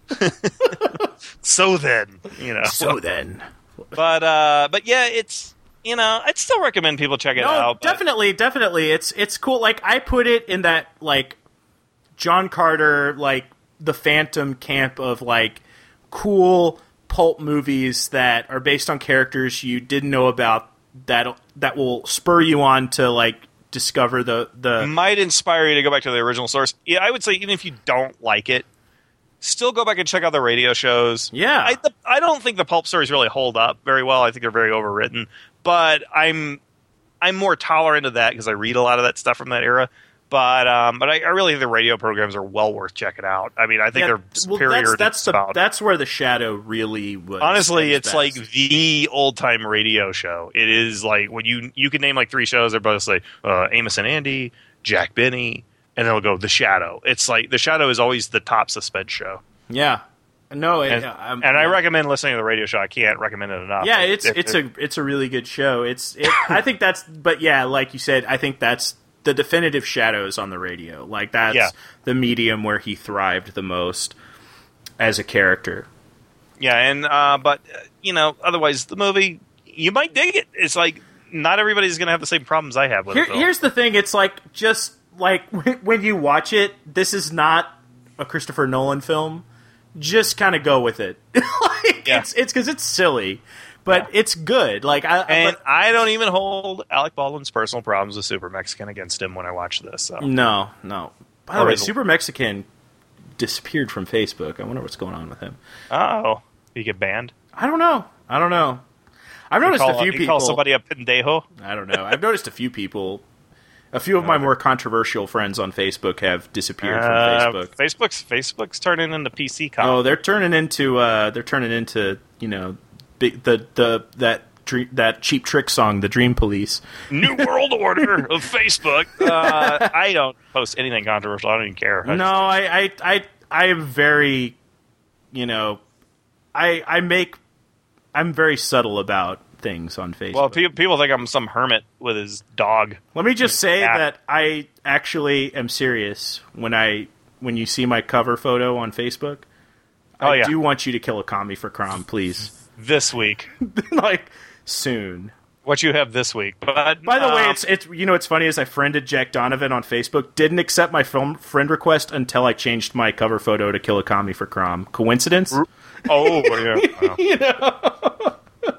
So then. But yeah, it's I'd still recommend people check it out. Definitely. It's cool. Like I put it in that like John Carter, like the Phantom camp of like cool pulp movies that are based on characters you didn't know about that will spur you on to like discover the might inspire you to go back to the original source. Yeah, I would say even if you don't like it, still go back and check out the radio shows. Yeah. I don't think the pulp stories really hold up very well. I think they're very overwritten. But I'm more tolerant of that because I read a lot of that stuff from that era. But I really think the radio programs are well worth checking out. I mean, I think they're superior. That's where The Shadow really was. Honestly, it's like the old-time radio show. It is like when you can name like 3 shows. They're both like Amos and Andy, Jack Benny, and it'll go The Shadow. It's like The Shadow is always the top suspense show. Yeah. No, and I recommend listening to the radio show. I can't recommend it enough. Yeah, it's a really good show. I think that's, but yeah, like you said, I think that's the definitive Shadows on the radio. Like that's the medium where he thrived the most as a character. Yeah, and but otherwise the movie, you might dig it. It's like not everybody's going to have the same problems I have with it. Here's the thing: it's like just like when you watch it, this is not a Christopher Nolan film. Just kind of go with it. It's because it's silly, but it's good. I don't even hold Alec Baldwin's personal problems with Super Mexican against him when I watch this. So. No. By the way, Super Mexican disappeared from Facebook. I wonder what's going on with him. Oh, did he get banned? I don't know. I've noticed a few people. You call somebody a pendejo? I don't know. I've noticed a few people. A few of my more controversial friends on Facebook have disappeared from Facebook. Facebook's turning into PC cop. Oh, they're turning into that Cheap Trick song, The Dream Police. New World Order of Facebook. I don't post anything controversial. I don't even care. I am very, I'm very subtle about things on Facebook. Well, people think I'm some hermit with his dog. Let me just say that I actually am serious when you see my cover photo on Facebook. I do want you to kill a commie for Crom, please. This week. Soon. What you have this week. But by the way, it's funny is I friended Jack Donovan on Facebook, didn't accept my friend request until I changed my cover photo to kill a commie for Crom. Coincidence? Oh, yeah.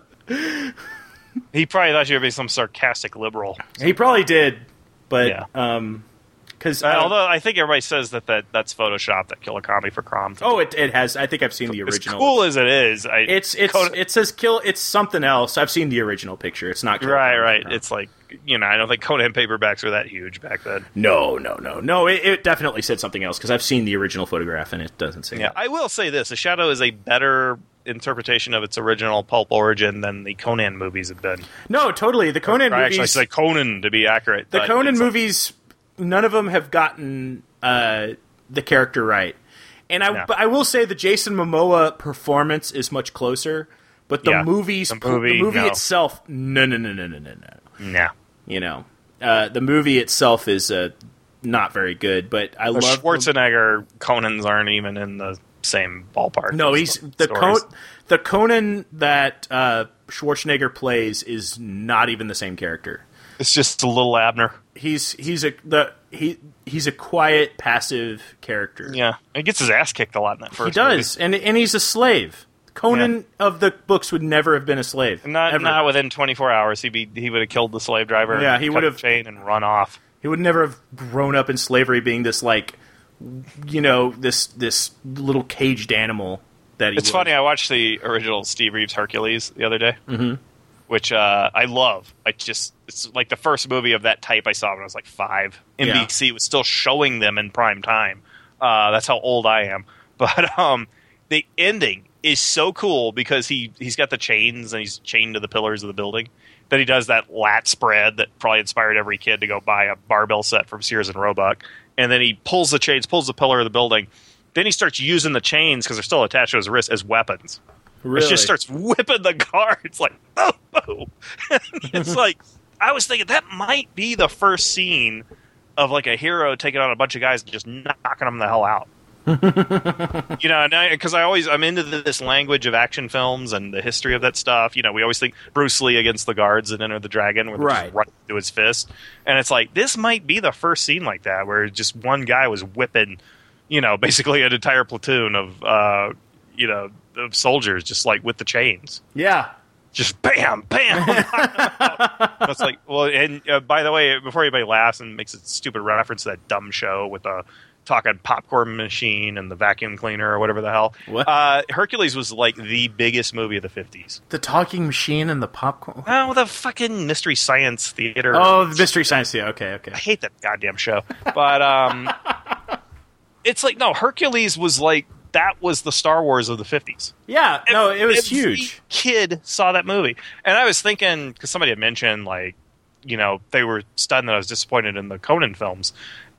He probably thought you were being some sarcastic liberal. He probably did, but because although I think everybody says that's Photoshop, that Kill a Commie for Crom. Oh, it has. I think I've seen the original. As cool as it is, it says kill. It's something else. I've seen the original picture. It's not right. It's like I don't think Conan paperbacks were that huge back then. No. It definitely said something else because I've seen the original photograph and it doesn't say. Yeah, I will say this: The Shadow is a better interpretation of its original pulp origin than the Conan movies have been. No, totally. The Conan movies. Actually, I say Conan to be accurate. The Conan movies, none of them have gotten the character right. And I will say the Jason Momoa performance is much closer, but the movie itself, no. No. The movie itself is not very good, but I love Schwarzenegger. Conans aren't even in the same ballpark. No, he's the Conan that Schwarzenegger plays is not even the same character. It's just a little Abner. He's a quiet, passive character. Yeah, he gets his ass kicked a lot in that first. He does, movie. and he's a slave. Conan of the books would never have been a slave. Not within 24 hours. He would have killed the slave driver. Yeah, he would have chain and run off. He would never have grown up in slavery, being this this little caged animal that he was. It's funny, I watched the original Steve Reeves Hercules the other day, which I love. It's like the first movie of that type I saw when I was like 5. NBC was still showing them in prime time. That's how old I am. But the ending is so cool because he's got the chains and he's chained to the pillars of the building. Then he does that lat spread that probably inspired every kid to go buy a barbell set from Sears and Roebuck. And then he pulls the chains, pulls the pillar of the building. Then he starts using the chains, because they're still attached to his wrist, as weapons. Really? It just starts whipping the guards like, oh. It's like, I was thinking that might be the first scene of like a hero taking on a bunch of guys and just knocking them the hell out. Because I'm into this language of action films and the history of that stuff. We always think Bruce Lee against the guards and Enter the Dragon, where they just run through his fist. And it's like, this might be the first scene like that, where just one guy was whipping, basically an entire platoon of, of soldiers, just like with the chains. Yeah. Just bam, bam. It's like, well, and by the way, before anybody laughs and makes a stupid reference to that dumb show with the talking popcorn machine and the vacuum cleaner or whatever the hell. What? Hercules was like the biggest movie of the 50s. The talking machine and the popcorn? Oh, the fucking Mystery Science Theater. Oh, the Mystery Science Theater. Okay. I hate that goddamn show. But it's like, no, Hercules was like, that was the Star Wars of the 50s. Yeah, no, it was huge. Kid saw that movie. And I was thinking, because somebody had mentioned, like, they were stunned that I was disappointed in the Conan films.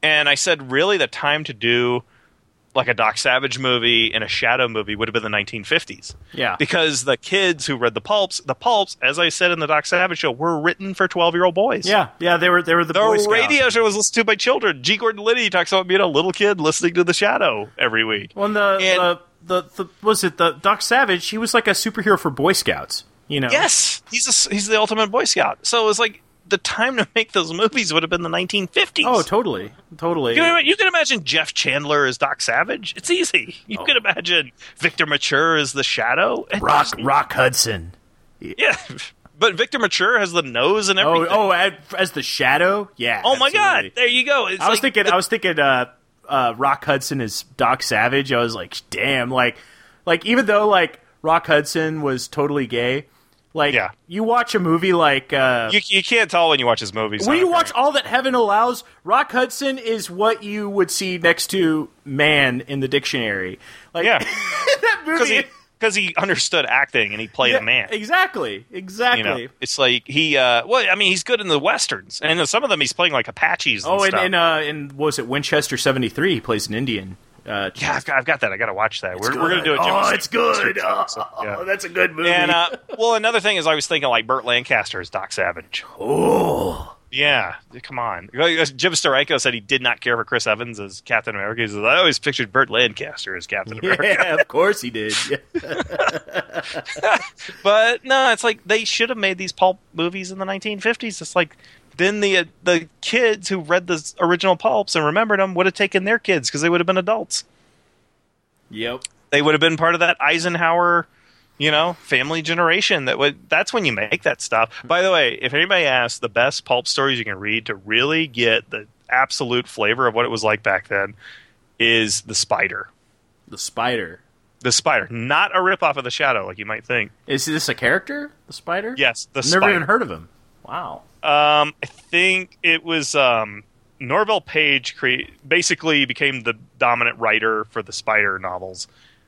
And I said, really, the time to do like a Doc Savage movie and a Shadow movie would have been the 1950s. Yeah. Because the kids who read the pulps, as I said in the Doc Savage show, were written for 12-year-old boys. Yeah, they were the Boy Scouts. The radio show was listened to by children. G. Gordon Liddy talks about being a little kid listening to The Shadow every week. Well, the Doc Savage, he was like a superhero for Boy Scouts, you know? Yes, he's the ultimate Boy Scout. So it was like the time to make those movies would have been the 1950s. Oh, totally. You can imagine Jeff Chandler as Doc Savage. It's easy. You can imagine Victor Mature as the Shadow. Rock Hudson. Yeah, but Victor Mature has the nose and everything. As the Shadow? Yeah. Oh my God! There you go. I was thinking. Rock Hudson as Doc Savage. I was like, damn, like even though like Rock Hudson was totally gay, like you watch a movie like you can't tell when you watch his movies. When you watch All That Heaven Allows, Rock Hudson is what you would see next to man in the dictionary. Like that movie. Because he understood acting and he played a man. Exactly. You know, it's like he's good in the westerns, and in some of them he's playing like Apaches. And what was it, Winchester 73? He plays an Indian. I've got that. I got to watch that. We're going to do it. It's good. That's a good movie. And another thing is, I was thinking like Burt Lancaster as Doc Savage. Oh. Yeah, come on. Jim Steranko said he did not care for Chris Evans as Captain America. He said, I always pictured Burt Lancaster as Captain America. Yeah, of course he did. But no, it's like they should have made these pulp movies in the 1950s. It's like then the kids who read the original pulps and remembered them would have taken their kids because they would have been adults. Yep. They would have been part of that Eisenhower, family generation. That's when you make that stuff. By the way, if anybody asks, the best pulp stories you can read to really get the absolute flavor of what it was like back then is The Spider. The Spider. The Spider. Not a ripoff of The Shadow, like you might think. Is this a character, The Spider? Yes, The Spider. Never even heard of him. Wow. I think it was Norville Page basically became the dominant writer for the Spider novels.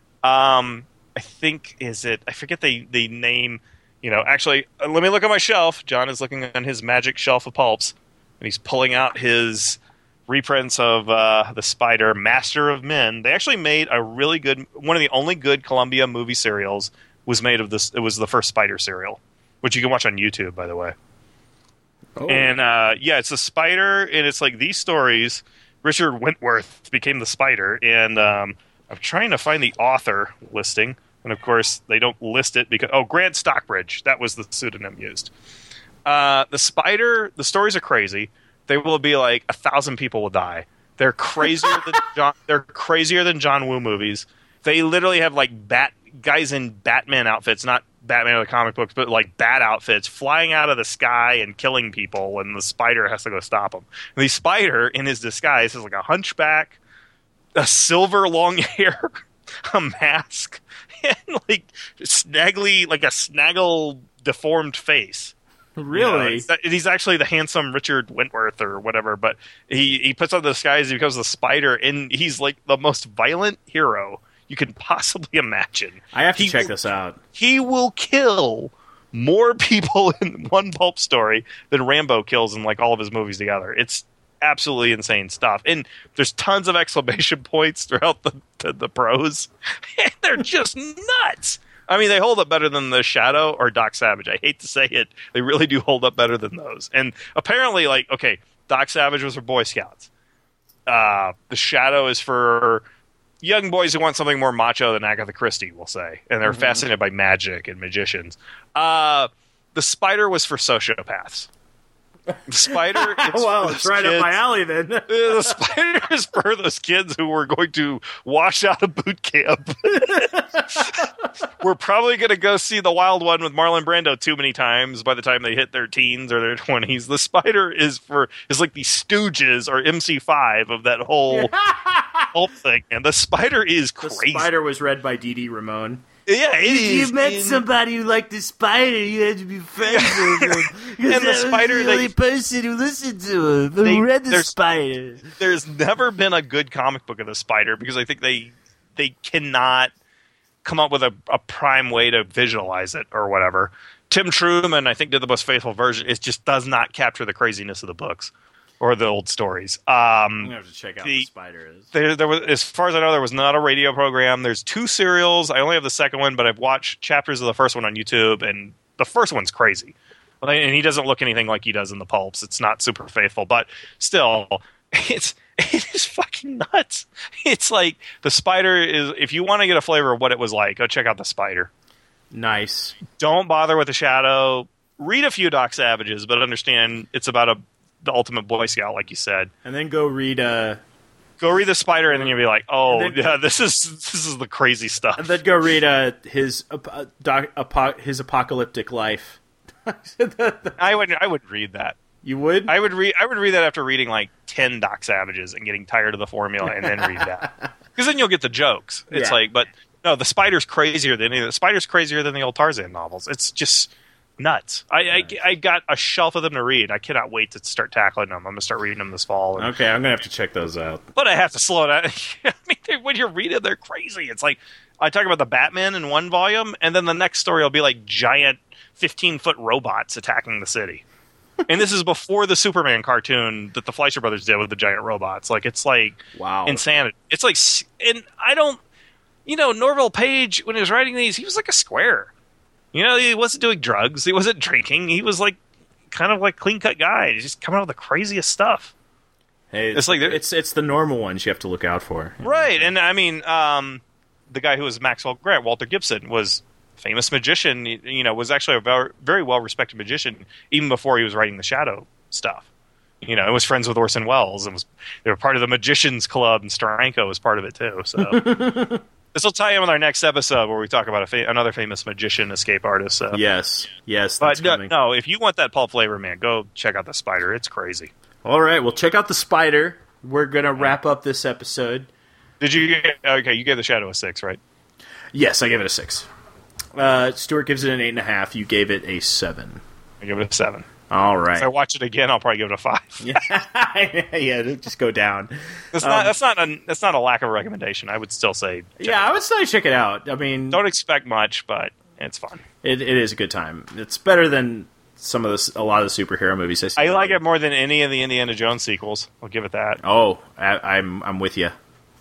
I think I forget the name, actually, let me look on my shelf. John is looking on his magic shelf of pulps, and he's pulling out his reprints of The Spider, Master of Men. They actually made a really good, one of the only good Columbia movie serials was made of this. It was the first Spider serial, which you can watch on YouTube, by the way. Oh. And, it's The Spider, and it's like these stories, Richard Wentworth became the Spider, and I'm trying to find the author listing. And, of course, they don't list it because... Oh, Grant Stockbridge. That was the pseudonym used. The Spider... The stories are crazy. They will be like 1,000 people will die. They're crazier than John Woo movies. They literally have, like, guys in Batman outfits, not Batman of the comic books, but, like, bat outfits, flying out of the sky and killing people, and the Spider has to go stop them. And the Spider, in his disguise, is like a hunchback, a silver long hair, a mask, and like a snaggle deformed face. Really? He's actually the handsome Richard Wentworth or whatever, but he puts on the disguise, he becomes the Spider, and he's like the most violent hero you can possibly imagine. I have to check this out. He will kill more people in one pulp story than Rambo kills in like all of his movies together. It's absolutely insane stuff, and there's tons of exclamation points throughout the prose. They're just nuts. I mean, they hold up better than The Shadow or Doc Savage. I hate to say it, they really do hold up better than those. And apparently, like, okay, Doc Savage was for Boy Scouts. The Shadow is for young boys who want something more macho than Agatha Christie, we'll say, and they're fascinated by magic and magicians. The Spider was for sociopaths. The Spider is it's right up my alley then. The Spider is for those kids who were going to wash out of boot camp. We're probably going to go see The Wild One with Marlon Brando too many times by the time they hit their teens or their 20s. The Spider is like the Stooges or MC5 of that whole thing. And the Spider is crazy. The Spider was read by Dee Dee Ramone. Yeah, if you met somebody who liked the Spider, you had to be friends with him. And the Spider, was the only person who listened to him, who read the Spider. There's never been a good comic book of the Spider because I think they cannot come up with a prime way to visualize it or whatever. Tim Truman, I think, did the most faithful version. It just does not capture the craziness of the books. or the old stories. I'm gonna have to check out the Spider is. There was, as far as I know, there was not a radio program. There's 2 serials. I only have the second one, but I've watched chapters of the first one on YouTube, and the first one's crazy. And he doesn't look anything like he does in the pulps. It's not super faithful, but still, it is fucking nuts. It's like the Spider is. If you want to get a flavor of what it was like, go check out the Spider. Nice. Don't bother with the Shadow. Read a few Doc Savages, but understand it's about the ultimate Boy Scout, like you said. And then go read the Spider, and then you'll be like, "Oh, yeah, this is the crazy stuff." And then go read his apocalyptic life. I would read that. You would? I would read that after reading like 10 Doc Savages and getting tired of the formula, and then read that because then you'll get the jokes. It's like, but no, the Spider's crazier than the Spider's crazier than the old Tarzan novels. It's just nuts. I got a shelf of them to read. I cannot wait to start tackling them. I'm going to start reading them this fall. Okay, I'm going to have to check those out. But I have to slow down. I mean, when you're reading, they're crazy. It's like I talk about the Batman in one volume, and then the next story will be like giant 15-foot robots attacking the city. And this is before the Superman cartoon that the Fleischer brothers did with the giant robots. Like, it's like insanity. It's like, and I don't, Norville Page, when he was writing these, he was like a square. He wasn't doing drugs. He wasn't drinking. He was like kind of like clean-cut guy. He's just coming out with the craziest stuff. Hey, it's like it's the normal ones you have to look out for. Right. And I mean, the guy who was Maxwell Grant, Walter Gibson, was a famous magician, was actually a very, very well-respected magician even before he was writing the Shadow stuff. He was friends with Orson Welles, and they were part of the Magicians Club, and Steranko was part of it too. So this will tie in with our next episode where we talk about another famous magician escape artist. So. Yes, that's coming. No, if you want that pulp flavor, man, go check out the Spider. It's crazy. All right, well, check out the Spider. We're gonna wrap up this episode. Did you you gave the Shadow a 6, right? Yes, I gave it a 6. Stuart gives it an 8.5. You gave it a 7. I give it a 7. All right. If I watch it again, I'll probably give it a 5. Yeah, just go down. That's not a lack of recommendation. I would still say. I would say check it out. I mean, don't expect much, but it's fun. It is a good time. It's better than a lot of the superhero movies. I like it more than any of the Indiana Jones sequels. I'll give it that. Oh, I'm with you.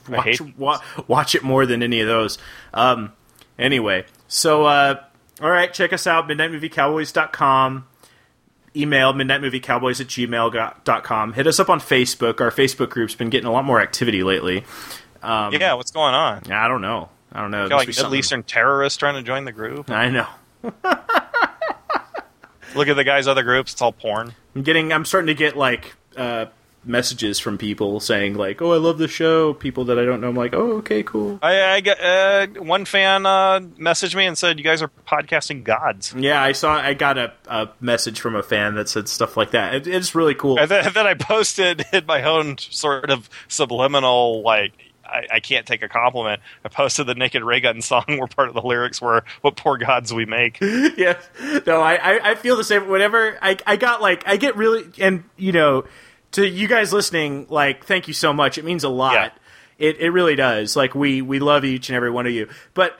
Watch it more than any of those. Anyway, so all right, check us out, midnightmoviecowboys.com. Email midnightmoviecowboys@gmail.com. Hit us up on Facebook. Our Facebook group's been getting a lot more activity lately. What's going on? I don't know. Got like Middle Eastern terrorists trying to join the group. I know. Look at the guys' other groups. It's all porn. I'm starting to get like messages from people saying like, "Oh, I love the show." People that I don't know. I'm like, "Oh, okay, cool." I got one fan messaged me and said, "You guys are podcasting gods." Yeah, I got a message from a fan that said stuff like that. It's really cool. And then I posted in my own sort of subliminal like. I can't take a compliment. I posted the Naked Ray Gun song where part of the lyrics were, "What poor gods we make." Yeah. No, I feel the same. Whenever I get really, and to you guys listening, like, thank you so much. It means a lot. Yeah. It really does. Like, we love each and every one of you. But,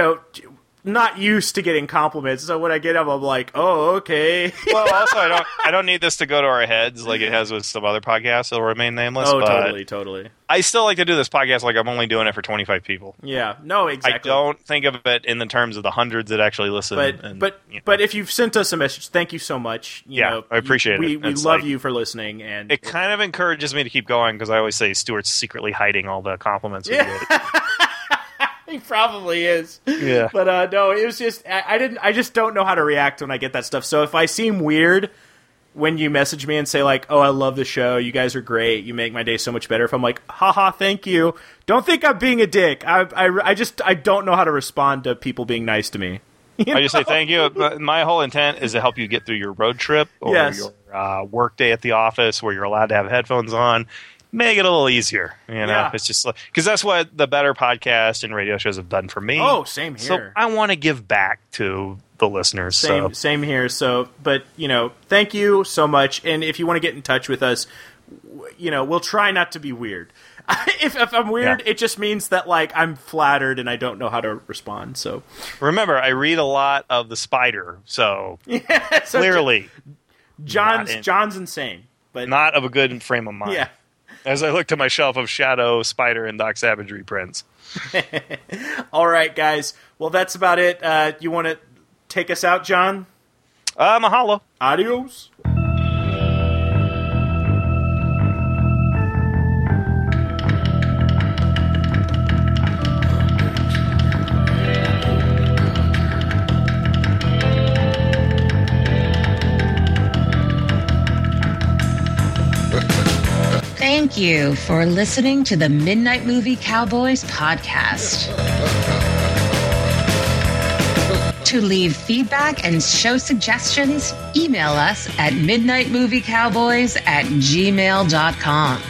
not used to getting compliments, so when I get them, I'm like, oh, okay. Well, also, I don't need this to go to our heads like it has with some other podcasts that'll remain nameless. Oh, but totally. I still like to do this podcast like I'm only doing it for 25 people. Yeah, no, exactly. I don't think of it in the terms of the hundreds that actually listen. But if you've sent us a message, thank you so much. I appreciate it. We love you for listening, and it kind of encourages me to keep going because I always say Stuart's secretly hiding all the compliments we get. He probably is. Yeah. But no, it was just I just don't know how to react when I get that stuff. So if I seem weird when you message me and say like, "Oh, I love the show. You guys are great. You make my day so much better." If I'm like, "Haha, thank you." Don't think I'm being a dick. I don't know how to respond to people being nice to me. I just say thank you. My whole intent is to help you get through your road trip or your work day at the office where you're allowed to have headphones on. Make it a little easier, Yeah. It's just because that's what the better podcast and radio shows have done for me. Oh, same here. So I want to give back to the listeners. Same here. So, but thank you so much. And if you want to get in touch with us, we'll try not to be weird. If I'm weird, it just means that like I'm flattered and I don't know how to respond. So remember, I read a lot of the Spider. So clearly, John's insane. but not of a good frame of mind. Yeah. As I look to my shelf of Shadow, Spider, and Doc Savage reprints. All right, guys. Well, that's about it. You want to take us out, John? Mahalo. Adios. Thank you for listening to the Midnight Movie Cowboys podcast. To leave feedback and show suggestions, email us at midnightmoviecowboys@gmail.com.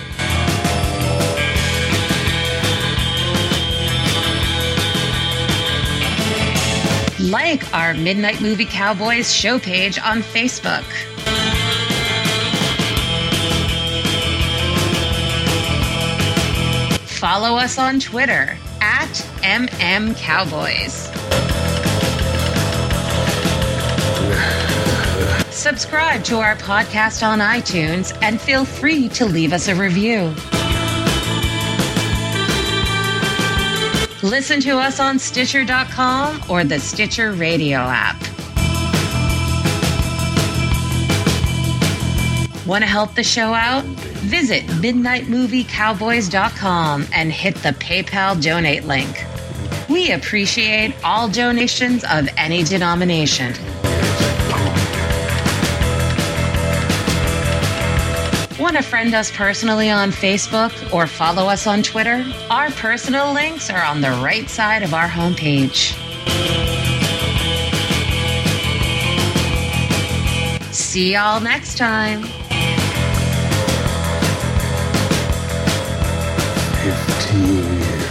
Like our Midnight Movie Cowboys show page on Facebook. Follow us on Twitter at MMCowboys. Subscribe to our podcast on iTunes and feel free to leave us a review. Listen to us on Stitcher.com or the Stitcher Radio app. Want to help the show out? Visit MidnightMovieCowboys.com and hit the PayPal donate link. We appreciate all donations of any denomination. Want to friend us personally on Facebook or follow us on Twitter? Our personal links are on the right side of our homepage. See y'all next time. 15 years.